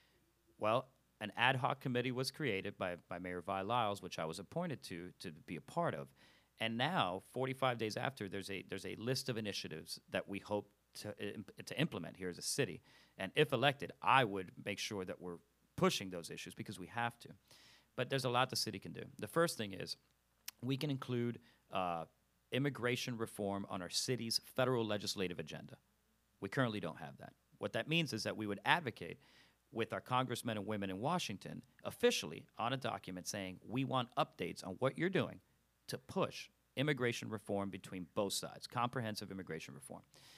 S2: Well, an ad hoc committee was created by, by Mayor Vi Lyles, which I was appointed to to be a part of. And now, forty-five days after, there's a there's a list of initiatives that we hope to imp to implement here as a city. And if elected, I would make sure that we're pushing those issues because we have to. But there's a lot the city can do. The first thing is we can include uh, immigration reform on our city's federal legislative agenda. We currently don't have that. What that means is that we would advocate with our congressmen and women in Washington officially on a document saying we want updates on what you're doing to push immigration reform between both sides, comprehensive immigration reform.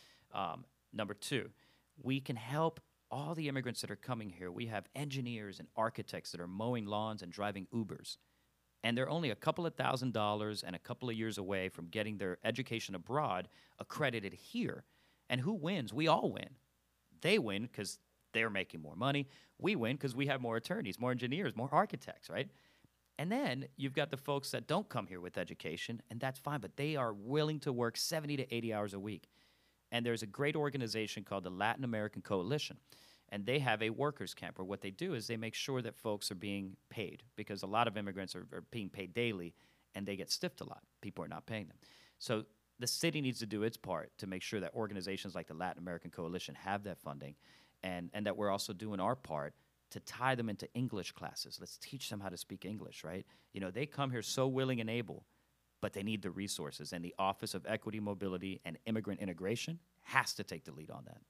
S2: Um, number two, we can help all the immigrants that are coming here. We have engineers and architects that are mowing lawns and driving Ubers. And they're only a couple of thousand dollars and a couple of years away from getting their education abroad accredited here. And who wins? We all win. They win because they're making more money. We win because we have more attorneys, more engineers, more architects, right? And then you've got the folks that don't come here with education, and that's fine, but they are willing to work seventy to eighty hours a week. And there's a great organization called the Latin American Coalition, and they have a workers camp where what they do is they make sure that folks are being paid because a lot of immigrants are, are being paid daily, and they get stiffed a lot. People are not paying them. So the city needs to do its part to make sure that organizations like the Latin American Coalition have that funding, and, and that we're also doing our part to tie them into English classes. Let's teach them how to speak English, right? You know, they come here so willing and able, but they need the resources, and the Office of Equity, Mobility, and Immigrant Integration has to take the lead on that.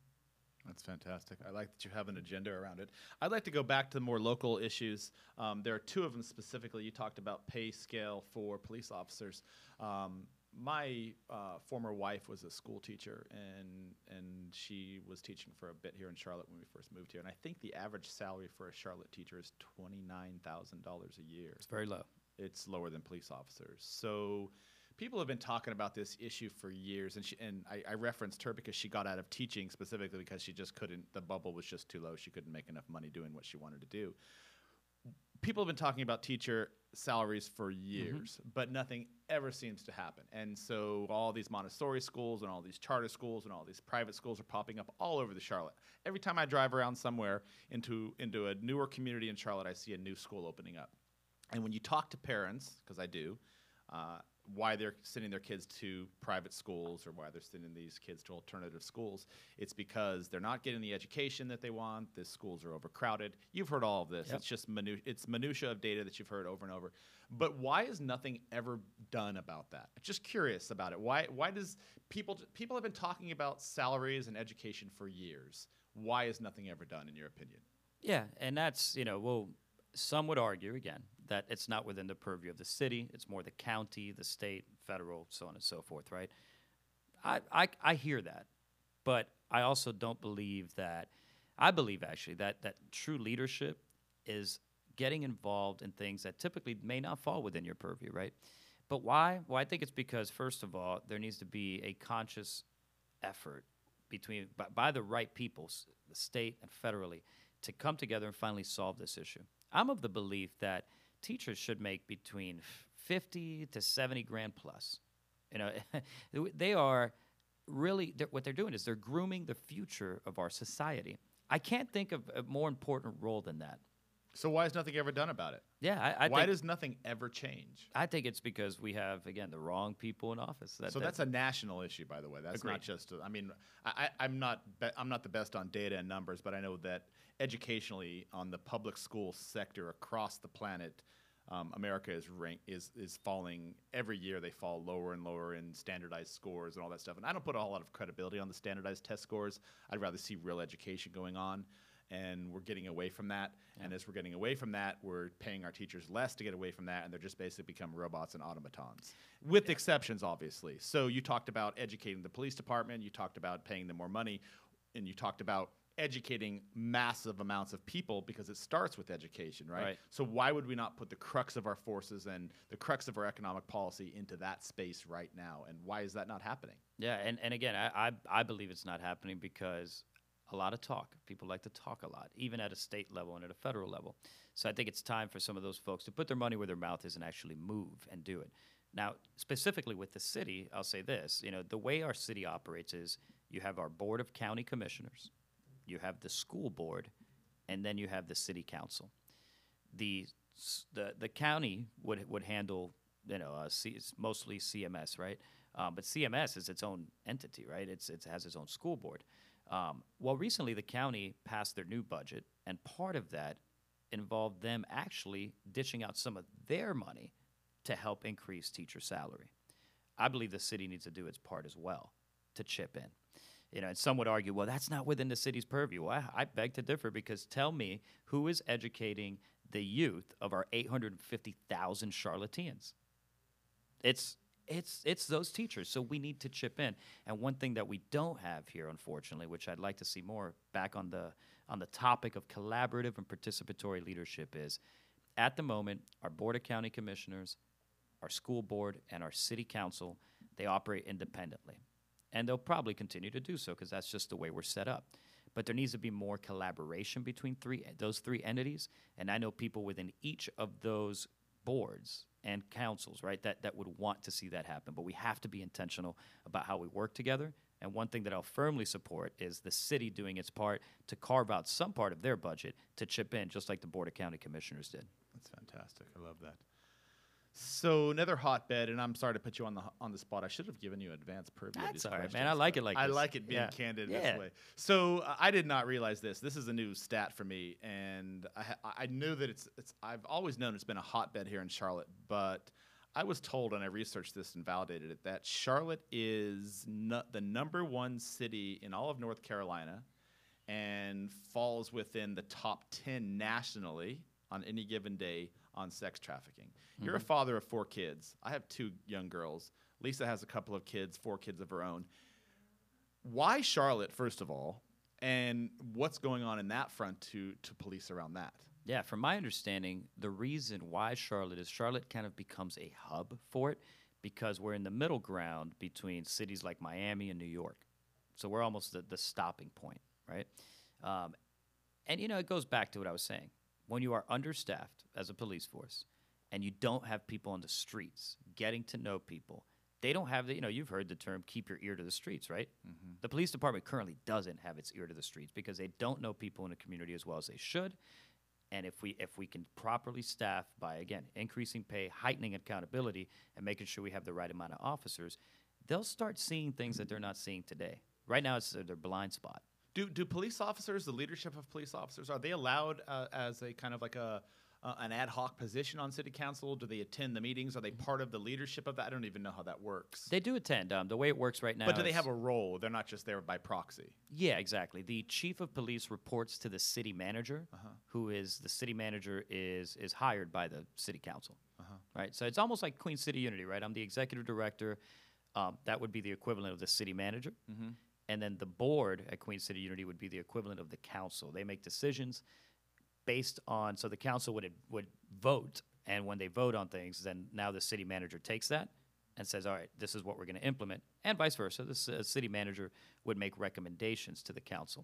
S1: That's fantastic. I like that you have an agenda around it. I'd like to go back to the more local issues. Um, there are two of them specifically. You talked about pay scale for police officers. Um, my uh, former wife was a school teacher, and and she was teaching for a bit here in Charlotte when we first moved here. And I think the average salary for a Charlotte teacher is twenty-nine thousand dollars a year.
S2: It's very low.
S1: It's lower than police officers. So people have been talking about this issue for years, and she, and I, I referenced her because she got out of teaching specifically because she just couldn't, the bubble was just too low. She couldn't make enough money doing what she wanted to do. People have been talking about teacher salaries for years, mm-hmm. but nothing ever seems to happen. And so all these Montessori schools and all these charter schools and all these private schools are popping up all over the Charlotte. Every time I drive around somewhere into, into a newer community in Charlotte, I see a new school opening up. And when you talk to parents, because I do, uh, why they're sending their kids to private schools or why they're sending these kids to alternative schools, it's because they're not getting the education that they want. The schools are overcrowded. You've heard all of this. Yep. It's just minu it's minutia of data that you've heard over and over. But why is nothing ever done about that? Just curious about it. Why why does people people have been talking about salaries and education for years. Why is nothing ever done in your opinion?
S2: Yeah, and that's, you know, well, some would argue, again, that it's not within the purview of the city. It's more the county, the state, federal, so on and so forth, right? I, I, I hear that, but I also don't believe that – I believe, actually, that, that true leadership is getting involved in things that typically may not fall within your purview, right? But why? Well, I think it's because, first of all, there needs to be a conscious effort between by, by the right people, the state and federally, to come together and finally solve this issue. I'm of the belief that teachers should make between fifty to seventy grand plus. You know, they are really, they're, what they're doing is they're grooming the future of our society. I can't think of a more important role than that.
S1: So why is nothing ever done about it?
S2: Yeah, I, I
S1: why
S2: think,
S1: does nothing ever change?
S2: I think it's because we have, again, the wrong people in office. That,
S1: so
S2: that,
S1: that's a national issue, by the way. That's agreed. Not just. A, I mean, I, I'm not. Be, I'm not the best on data and numbers, but I know that educationally, on the public school sector across the planet, um, America is rank is is falling every year. They fall lower and lower in standardized scores and all that stuff. And I don't put a whole lot of credibility on the standardized test scores. I'd rather see real education going on. And we're getting away from that. Yeah. And as we're getting away from that, we're paying our teachers less to get away from that, and they're just basically become robots and automatons, with yeah. exceptions, obviously. So you talked about educating the police department. You talked about paying them more money. and you talked about educating massive amounts of people because it starts with education, right?
S2: Right.
S1: So why would we not put the crux of our forces and the crux of our economic policy into that space right now? And why is that not happening?
S2: Yeah, and, and again, I, I I believe it's not happening because a lot of talk. People like to talk a lot, even at a state level and at a federal level. So I think it's time for some of those folks to put their money where their mouth is and actually move and do it. Now, specifically with the city, I'll say this. You know, the way our city operates is you have our Board of County Commissioners, you have the school board, and then you have the city council. The s- the, the county would would handle, you know, uh, C, it's mostly C M S, right? Um, but C M S is its own entity, right? It's it has its own school board. Um, well, recently the county passed their new budget, and part of that involved them actually dishing out some of their money to help increase teacher salary. I believe the city needs to do its part as well to chip in. You know, and some would argue, well, that's not within the city's purview. Well, I, I beg to differ because tell me who is educating the youth of our eight hundred fifty thousand Charlotteans? It's it's it's those teachers. So we need to chip in. And one thing that we don't have here, unfortunately, which I'd like to see more back on the on the topic of collaborative and participatory leadership, is at the moment our Board of County Commissioners, our school board, and our city council, they operate independently. And they'll probably continue to do so because that's just the way we're set up. But there needs to be more collaboration between three those three entities. And I know people within each of those boards and councils, right, that, that would want to see that happen. But we have to be intentional about how we work together. And one thing that I'll firmly support is the city doing its part to carve out some part of their budget to chip in, just like the Board of County Commissioners did.
S1: That's fantastic. I love that. So another hotbed, and I'm sorry to put you on the on the spot. I should have given you advanced purview. of
S2: That's
S1: these
S2: all right, man.
S1: questions,
S2: I like
S1: but
S2: it like
S1: I
S2: this.
S1: like it being
S2: Yeah.
S1: candid
S2: Yeah.
S1: this way. So uh, I did not realize this. This is a new stat for me, and I, ha- I knew that it's it's. I've always known it's been a hotbed here in Charlotte, but I was told, and I researched this and validated it, that Charlotte is nu- the number one city in all of North Carolina, and falls within the top ten nationally on any given day on sex trafficking. Mm-hmm. You're a father of four kids. I have two young girls. Lisa has a couple of kids, four kids of her own. Why Charlotte, first of all, and what's going on in that front to to police around that?
S2: Yeah, from my understanding, the reason why Charlotte is Charlotte kind of becomes a hub for it because we're in the middle ground between cities like Miami and New York. So we're almost the, the stopping point, right? Um, and, you know, it goes back to what I was saying. When you are understaffed as a police force and you don't have people on the streets getting to know people, they don't have the, you know, you've heard the term keep your ear to the streets, right? Mm-hmm. The police department currently doesn't have its ear to the streets because they don't know people in the community as well as they should. And if we if we can properly staff by, again, increasing pay, heightening accountability, and making sure we have the right amount of officers, they'll start seeing things that they're not seeing today. Right now, it's their, their blind spot.
S1: Do do police officers, the leadership of police officers, are they allowed uh, as a kind of like a uh, an ad hoc position on city council? Do they attend the meetings? Are they part of the leadership of that? I don't even know how that works.
S2: They do attend. Um, the way it works right now,
S1: But do they
S2: is-
S1: have a role? They're not just there by proxy.
S2: Yeah, exactly. The chief of police reports to the city manager,
S1: Uh-huh.
S2: who is the city manager is is hired by the city council,
S1: Uh-huh.
S2: right? So it's almost like Queen City Unity, right? I'm the executive director. Um, that would be the equivalent of the city manager,
S1: Mm-hmm.
S2: and then the board at Queen City Unity would be the equivalent of the council. They make decisions based on so the council would would vote, and when they vote on things, then now the city manager takes that and says, all right, this is what we're going to implement, and vice versa. The c- uh, city manager would make recommendations to the council.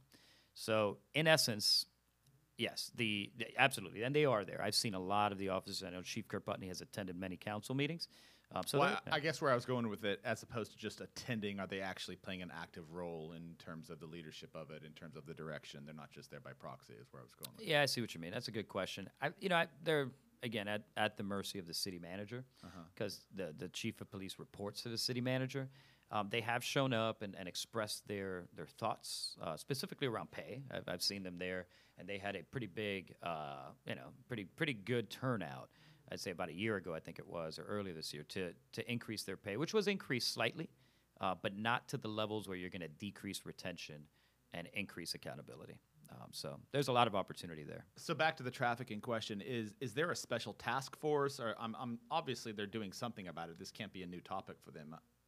S2: So in essence, yes, the, the absolutely, and they are there. I've seen a lot of the officers. I know Chief Kurt Putney has attended many council meetings. Um, so
S1: Well,
S2: they're-
S1: I I guess where I was going with it, as opposed to just attending, are they actually playing an active role in terms of the leadership of it, in terms of the direction? They're not just there by proxy, is where I was going with it.
S2: Yeah, I see what you mean. That's a good question. I, you know, I, they're again at, at the mercy of the city manager
S1: Uh-huh.
S2: because the the chief of police reports to the city manager. Um, they have shown up and, and expressed their their thoughts uh, specifically around pay. I've, I've seen them there, and they had a pretty big, uh, you know, pretty pretty good turnout. I'd say about a year ago, I think it was, or earlier this year, to to increase their pay, which was increased slightly, uh, but not to the levels where you're going to decrease retention and increase accountability. Um, so there's a lot of opportunity there.
S1: So back to the trafficking question: is is there a special task force, or I'm, I'm obviously they're doing something about it? This can't be a new topic for them,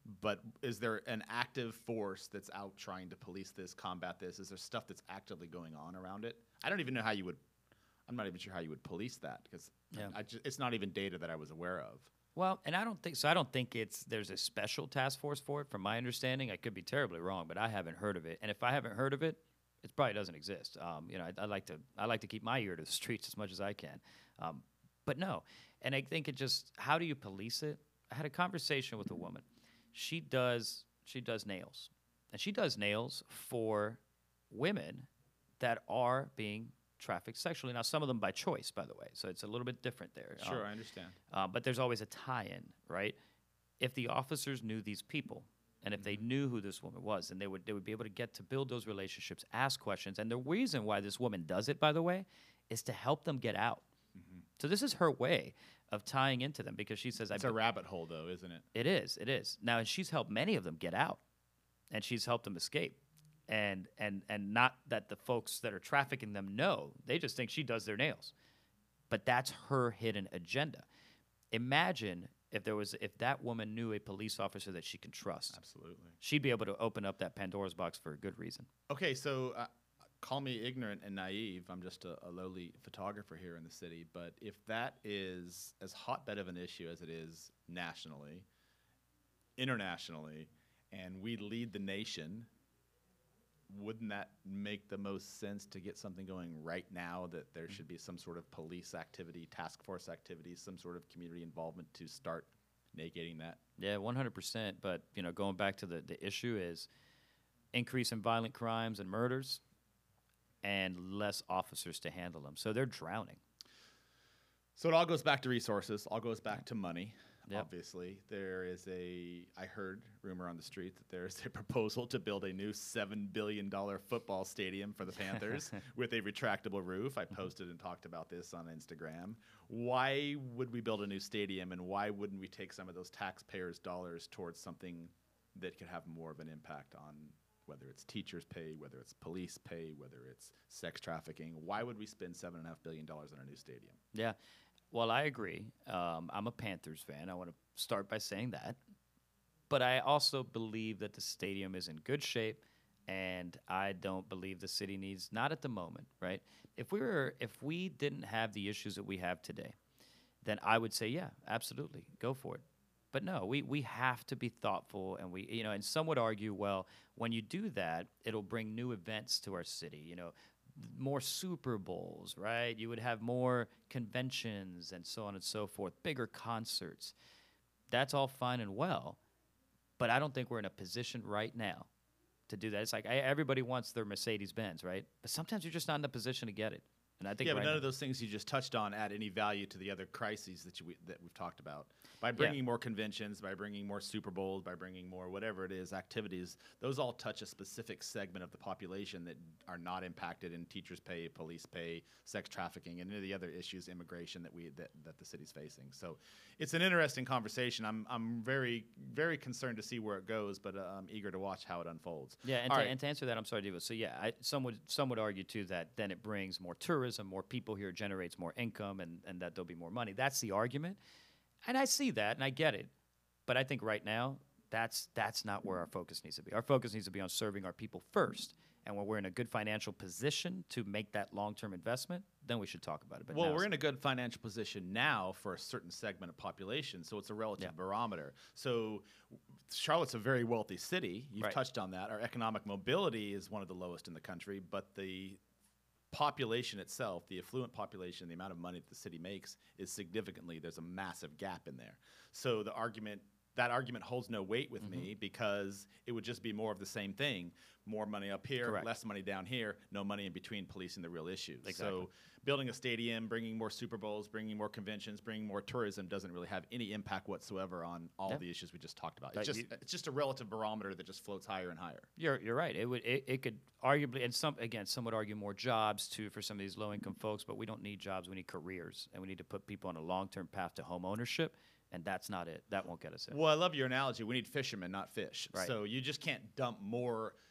S1: But is there an active force that's out trying to police this, combat this? Is there stuff that's actively going on around it? I don't even know how you would. I'm not even sure how you would police that because
S2: Yeah.
S1: I ju- it's not even data that I was aware of.
S2: Well, and I don't think so. I don't think it's there's a special task force for it. From my understanding, I could be terribly wrong, but I haven't heard of it. And if I haven't heard of it, it probably doesn't exist. Um, you know, I, I like to I like to keep my ear to the streets as much as I can. Um, but no, and I think it just how do you police it? I had a conversation with a woman. She does she does nails, and she does nails for women that are being trafficked sexually. Now, some of them by choice, by the way, so it's a little bit different there.
S1: Sure,
S2: Um,
S1: I understand.
S2: uh, but there's always a tie-in, right? If the officers knew these people, and if they knew who this woman was, then they would they would be able to get to build those relationships, ask questions, and the reason why this woman does it, by the way, is to help them get out.
S1: Mm-hmm.
S2: So this is her way of tying into them because she says,
S1: It's
S2: "I."
S1: a rabbit hole, though, isn't it?
S2: It is, it is. Now, and she's helped many of them get out, and she's helped them escape. And and and not that the folks that are trafficking them know. They just think she does their nails. But that's her hidden agenda. Imagine if there was if that woman knew a police officer that she can trust.
S1: Absolutely.
S2: She'd be able to open up that Pandora's box for a good reason.
S1: Okay, so uh, call me ignorant and naive. I'm just a, a lowly photographer here in the city. But if that is as hotbed of an issue as it is nationally, internationally, and we lead the nation, wouldn't that make the most sense to get something going right now, that there should be some sort of police activity, task force activity, some sort of community involvement to start negating that?
S2: Yeah, one hundred percent. But, you know, going back to the, the issue is increase in violent crimes and murders and less officers to handle them. So they're drowning.
S1: So it all goes back to resources, all goes back to money.
S2: Yep.
S1: Obviously, there is a, I heard rumor on the street that there's a proposal to build a new seven billion dollars football stadium for the Panthers with a retractable roof. I posted and talked about this on Instagram. Why would we build a new stadium, and why wouldn't we take some of those taxpayers' dollars towards something that could have more of an impact on whether it's teachers' pay, whether it's police pay, whether it's sex trafficking? Why would we spend seven point five billion dollars on a new stadium?
S2: Yeah. Well, I agree. Um, I'm a Panthers fan. I want to start by saying that. But I also believe that the stadium is in good shape, and I don't believe the city needs, not at the moment, right? If we were, if we didn't have the issues that we have today, then I would say, yeah, absolutely, go for it. But no, we, we have to be thoughtful, and we, you know, and some would argue, well, when you do that, it'll bring new events to our city, you know, more Super Bowls, right? You would have more conventions and so on and so forth, bigger concerts. That's all fine and well, but I don't think we're in a position right now to do that. It's like I, everybody wants their Mercedes-Benz, right? But sometimes you're just not in a position to get it. And I think
S1: yeah,
S2: right
S1: but none
S2: now,
S1: of those things you just touched on add any value to the other crises that you, we, that we've talked about. By bringing more conventions, by bringing more Super Bowls, by bringing more whatever it is, activities, those all touch a specific segment of the population that are not impacted in teachers' pay, police pay, sex trafficking, and any of the other issues, immigration that we that, that the city's facing. So it's an interesting conversation. I'm I'm very very concerned to see where it goes, but uh, I'm eager to watch how it unfolds.
S2: yeah, and
S1: All
S2: to,
S1: right.
S2: and to answer that, I'm sorry, Divo. So yeah, I, some would some would argue too that then it brings more tourism, more people here, generates more income, and and that there'll be more money. That's the argument. And I see that, and I get it. But I think right now, that's that's not where our focus needs to be. Our focus needs to be on serving our people first. And when we're in a good financial position to make that long-term investment, then we should talk about it. But
S1: Well,
S2: now
S1: we're
S2: it's-
S1: in a good financial position now for a certain segment of population, so it's a relative
S2: Yeah.
S1: barometer. So Charlotte's a very wealthy city. You've
S2: Right.
S1: touched on that. Our economic mobility is one of the lowest in the country, but the population itself, the affluent population, the amount of money that the city makes is significantly, there's a massive gap in there. So the argument, that argument holds no weight with me because it would just be more of the same thing. More money up here,
S2: Correct.
S1: less money down here, no money in between policing the real issues.
S2: Exactly.
S1: So building a stadium, bringing more Super Bowls, bringing more conventions, bringing more tourism doesn't really have any impact whatsoever on all
S2: Yeah.
S1: the issues we just talked about.
S2: But
S1: It's just
S2: you-
S1: it's just a relative barometer that just floats higher and higher.
S2: You're you're right. It would it, it could arguably, and some again, some would argue more jobs too for some of these low income folks. But we don't need jobs. We need careers, and we need to put people on a long term path to home ownership. And that's not it. That won't get us there.
S1: Well, I love your analogy. We need fishermen, not fish.
S2: Right.
S1: So you just can't dump more.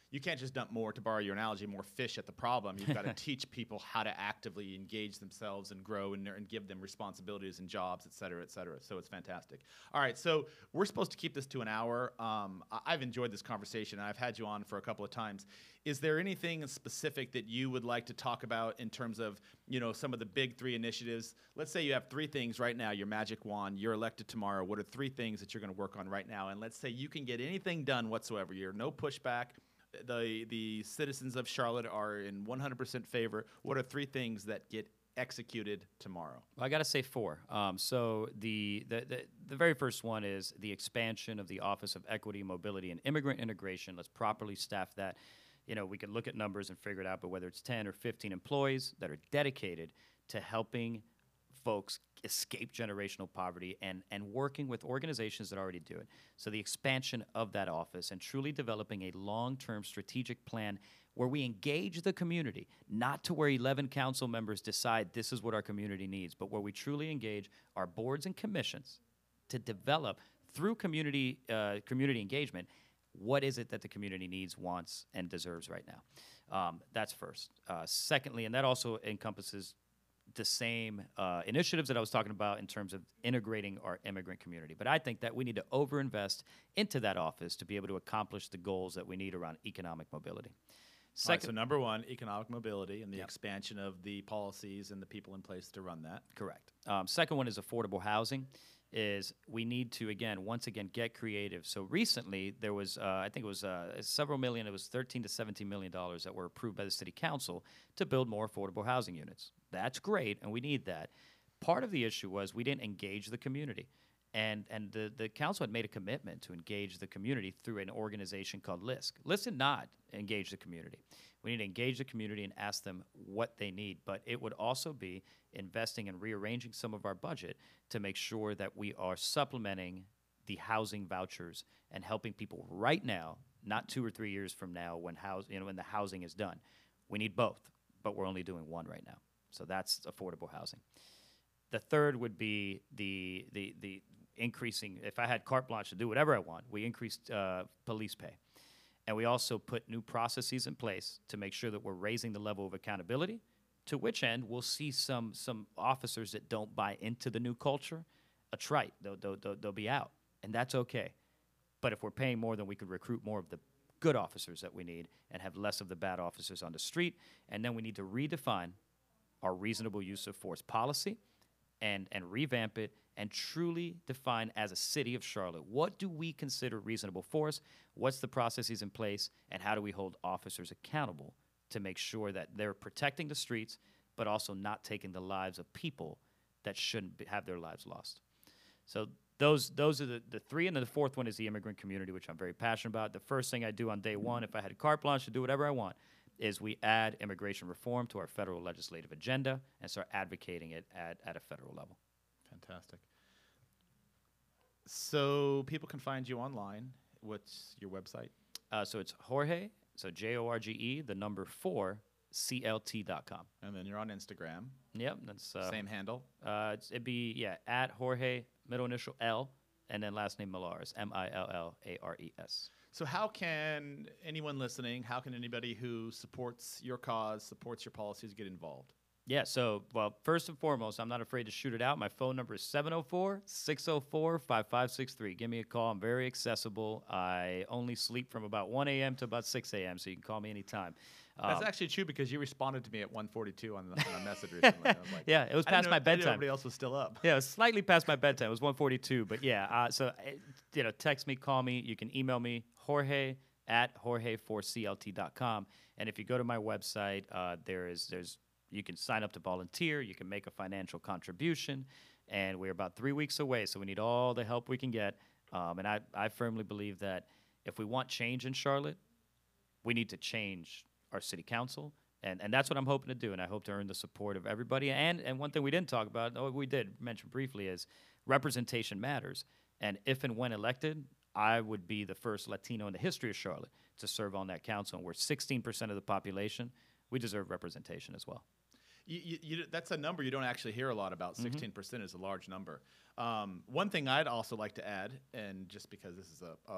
S1: you can't just dump more, to borrow your analogy, more fish at the problem. You've got to teach people how to actively engage themselves and grow and, and give them responsibilities and jobs, et cetera, et cetera. So it's fantastic. All right, so we're supposed to keep this to an hour. Um, I- I've enjoyed this conversation, and I've had you on for a couple of times. Is there anything specific that you would like to talk about in terms of, you know, some of the big three initiatives? Let's say you have three things right now, your magic wand, you're elected tomorrow. What are three things that you're going to work on right now? And let's say you can get anything done whatsoever. You're no pushback. The the citizens of Charlotte are in one hundred percent favor. What are three things that get executed tomorrow?
S2: Well, I got to say four. Um, so the, the, the, the very first one is the expansion of the Office of Equity, Mobility, and Immigrant Integration. Let's properly staff that. You know, we can look at numbers and figure it out, but whether it's ten or fifteen employees that are dedicated to helping folks escape generational poverty and, and working with organizations that already do it. So the expansion of that office and truly developing a long-term strategic plan where we engage the community, not to where eleven council members decide this is what our community needs, but where we truly engage our boards and commissions to develop through community, uh, community engagement, what is it that the community needs, wants, and deserves right now. Um, that's first. Uh, secondly, and that also encompasses the same uh, initiatives that I was talking about in terms of integrating our immigrant community. But I think that we need to overinvest into that office to be able to accomplish the goals that we need around economic mobility.
S1: All right,
S2: Second,
S1: so number one, economic mobility and the
S2: Yep.
S1: expansion of the policies and the people in place to run that.
S2: correct. Um, second one is affordable housing. Is we need to, again, once again, get creative. So recently, there was, uh, I think it was uh, several million, it was thirteen to seventeen million dollars that were approved by the city council to build more affordable housing units. That's great, and we need that. Part of the issue was we didn't engage the community. And, and the, the council had made a commitment to engage the community through an organization called L I S C. L I S C did not engage the community. We need to engage the community and ask them what they need. But it would also be investing and rearranging some of our budget to make sure that we are supplementing the housing vouchers and helping people right now, not two or three years from now when house, you know, when the housing is done. We need both, but we're only doing one right now. So that's affordable housing. The third would be the the the increasing. If I had carte blanche to do whatever I want, we increased uh, police pay, and we also put new processes in place to make sure that we're raising the level of accountability. To which end, we'll see some some officers that don't buy into the new culture, a trite. They'll, they'll, they'll, they'll be out, and that's okay. But if we're paying more, then we could recruit more of the good officers that we need and have less of the bad officers on the street. And then we need to redefine our reasonable use of force policy and, and revamp it and truly define as a city of Charlotte, what do we consider reasonable force, what's the processes in place, and how do we hold officers accountable to make sure that they're protecting the streets but also not taking the lives of people that shouldn't be, have their lives lost. So those those are the, the three, and then the fourth one is the immigrant community, which I'm very passionate about. The first thing I do on day one, if I had carte blanche to do whatever I want, is we add immigration reform to our federal legislative agenda and start advocating it at, at a federal level.
S1: Fantastic. So people can find you online. What's your website?
S2: Uh, so it's Jorge, so J O R G E, the number four, C L T dot com.
S1: And then you're on Instagram.
S2: Yep, that's uh,
S1: Same handle.
S2: Uh, it's, it'd be yeah at Jorge, middle initial L, and then last name Millares, M I L L A R E S.
S1: So how can anyone listening, how can anybody who supports your cause, supports your policies, get involved?
S2: Yeah, so, well, first and foremost, I'm not afraid to shoot it out. My phone number is seven oh four, six oh four, five five six three. Give me a call. I'm very accessible. I only sleep from about one a.m. to about six a.m., so you can call me anytime.
S1: That's
S2: Um,
S1: actually true because you responded to me at one forty-two on, the, on a message recently. I was like,
S2: yeah, it was
S1: I didn't
S2: past
S1: know-
S2: my
S1: I didn't know
S2: bedtime.
S1: Everybody else was still up.
S2: Yeah, it was slightly past my bedtime. It was one forty-two, but yeah. Uh, so, uh, you know, text me, call me. You can email me, Jorge at Jorge four C L T dot com. And if you go to my website, uh, there is there's you can sign up to volunteer. You can make a financial contribution, and we're about three weeks away. So we need all the help we can get. Um, and I I firmly believe that if we want change in Charlotte, we need to change our city council. And, and that's what I'm hoping to do, and I hope to earn the support of everybody. And, and one thing we didn't talk about, oh, we did mention briefly, is representation matters. And if and when elected, I would be the first Latino in the history of Charlotte to serve on that council. And we're sixteen percent of the population. We deserve representation as well.
S1: You, you, you, that's a number you don't actually hear a lot about. sixteen percent is a large number. Um, one thing I'd also like to add, and just because this is a, a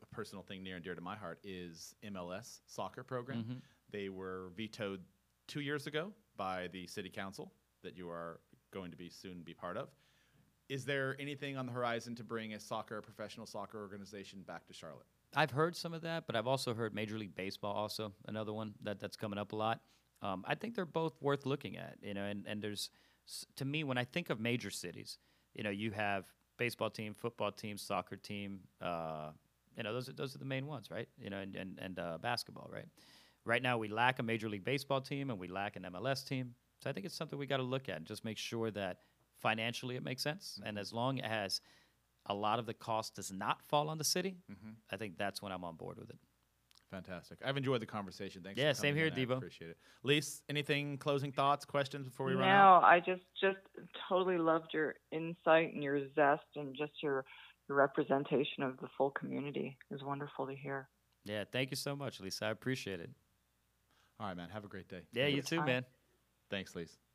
S1: personal thing near and dear to my heart is M L S soccer program.
S2: Mhm.
S1: They were vetoed two years ago by the city council that you are going to be soon be part of. Is there anything on the horizon to bring a soccer, a professional soccer organization back to Charlotte?
S2: I've heard some of that, but I've also heard Major League Baseball, also another one that, that's coming up a lot. Um, I think they're both worth looking at, you know. And, and there's, s- to me, when I think of major cities, you know, you have baseball team, football team, soccer team. Uh, you know, those are those are the main ones, right? You know, and and, and uh, basketball, right? Right now, we lack a Major League Baseball team and we lack an M L S team. So I think it's something we got to look at and just make sure that financially it makes sense.
S1: Mm-hmm.
S2: And as long as a lot of the cost does not fall on the city,
S1: Mm-hmm.
S2: I think that's when I'm on board with it.
S1: Fantastic. I've enjoyed the conversation. Thanks.
S2: Yeah,
S1: for
S2: same
S1: coming
S2: here,
S1: in. I
S2: Devo.
S1: appreciate it. Lise, anything, closing thoughts, questions before we
S3: no,
S1: run out?
S3: I just just totally loved your insight and your zest and just your, your representation of the full community. It was wonderful to hear.
S2: Yeah, thank you so much, Lisa. I appreciate it.
S1: All right, man. Have a great day.
S2: Yeah, you too,
S3: Bye.
S2: man.
S1: Thanks, Lise.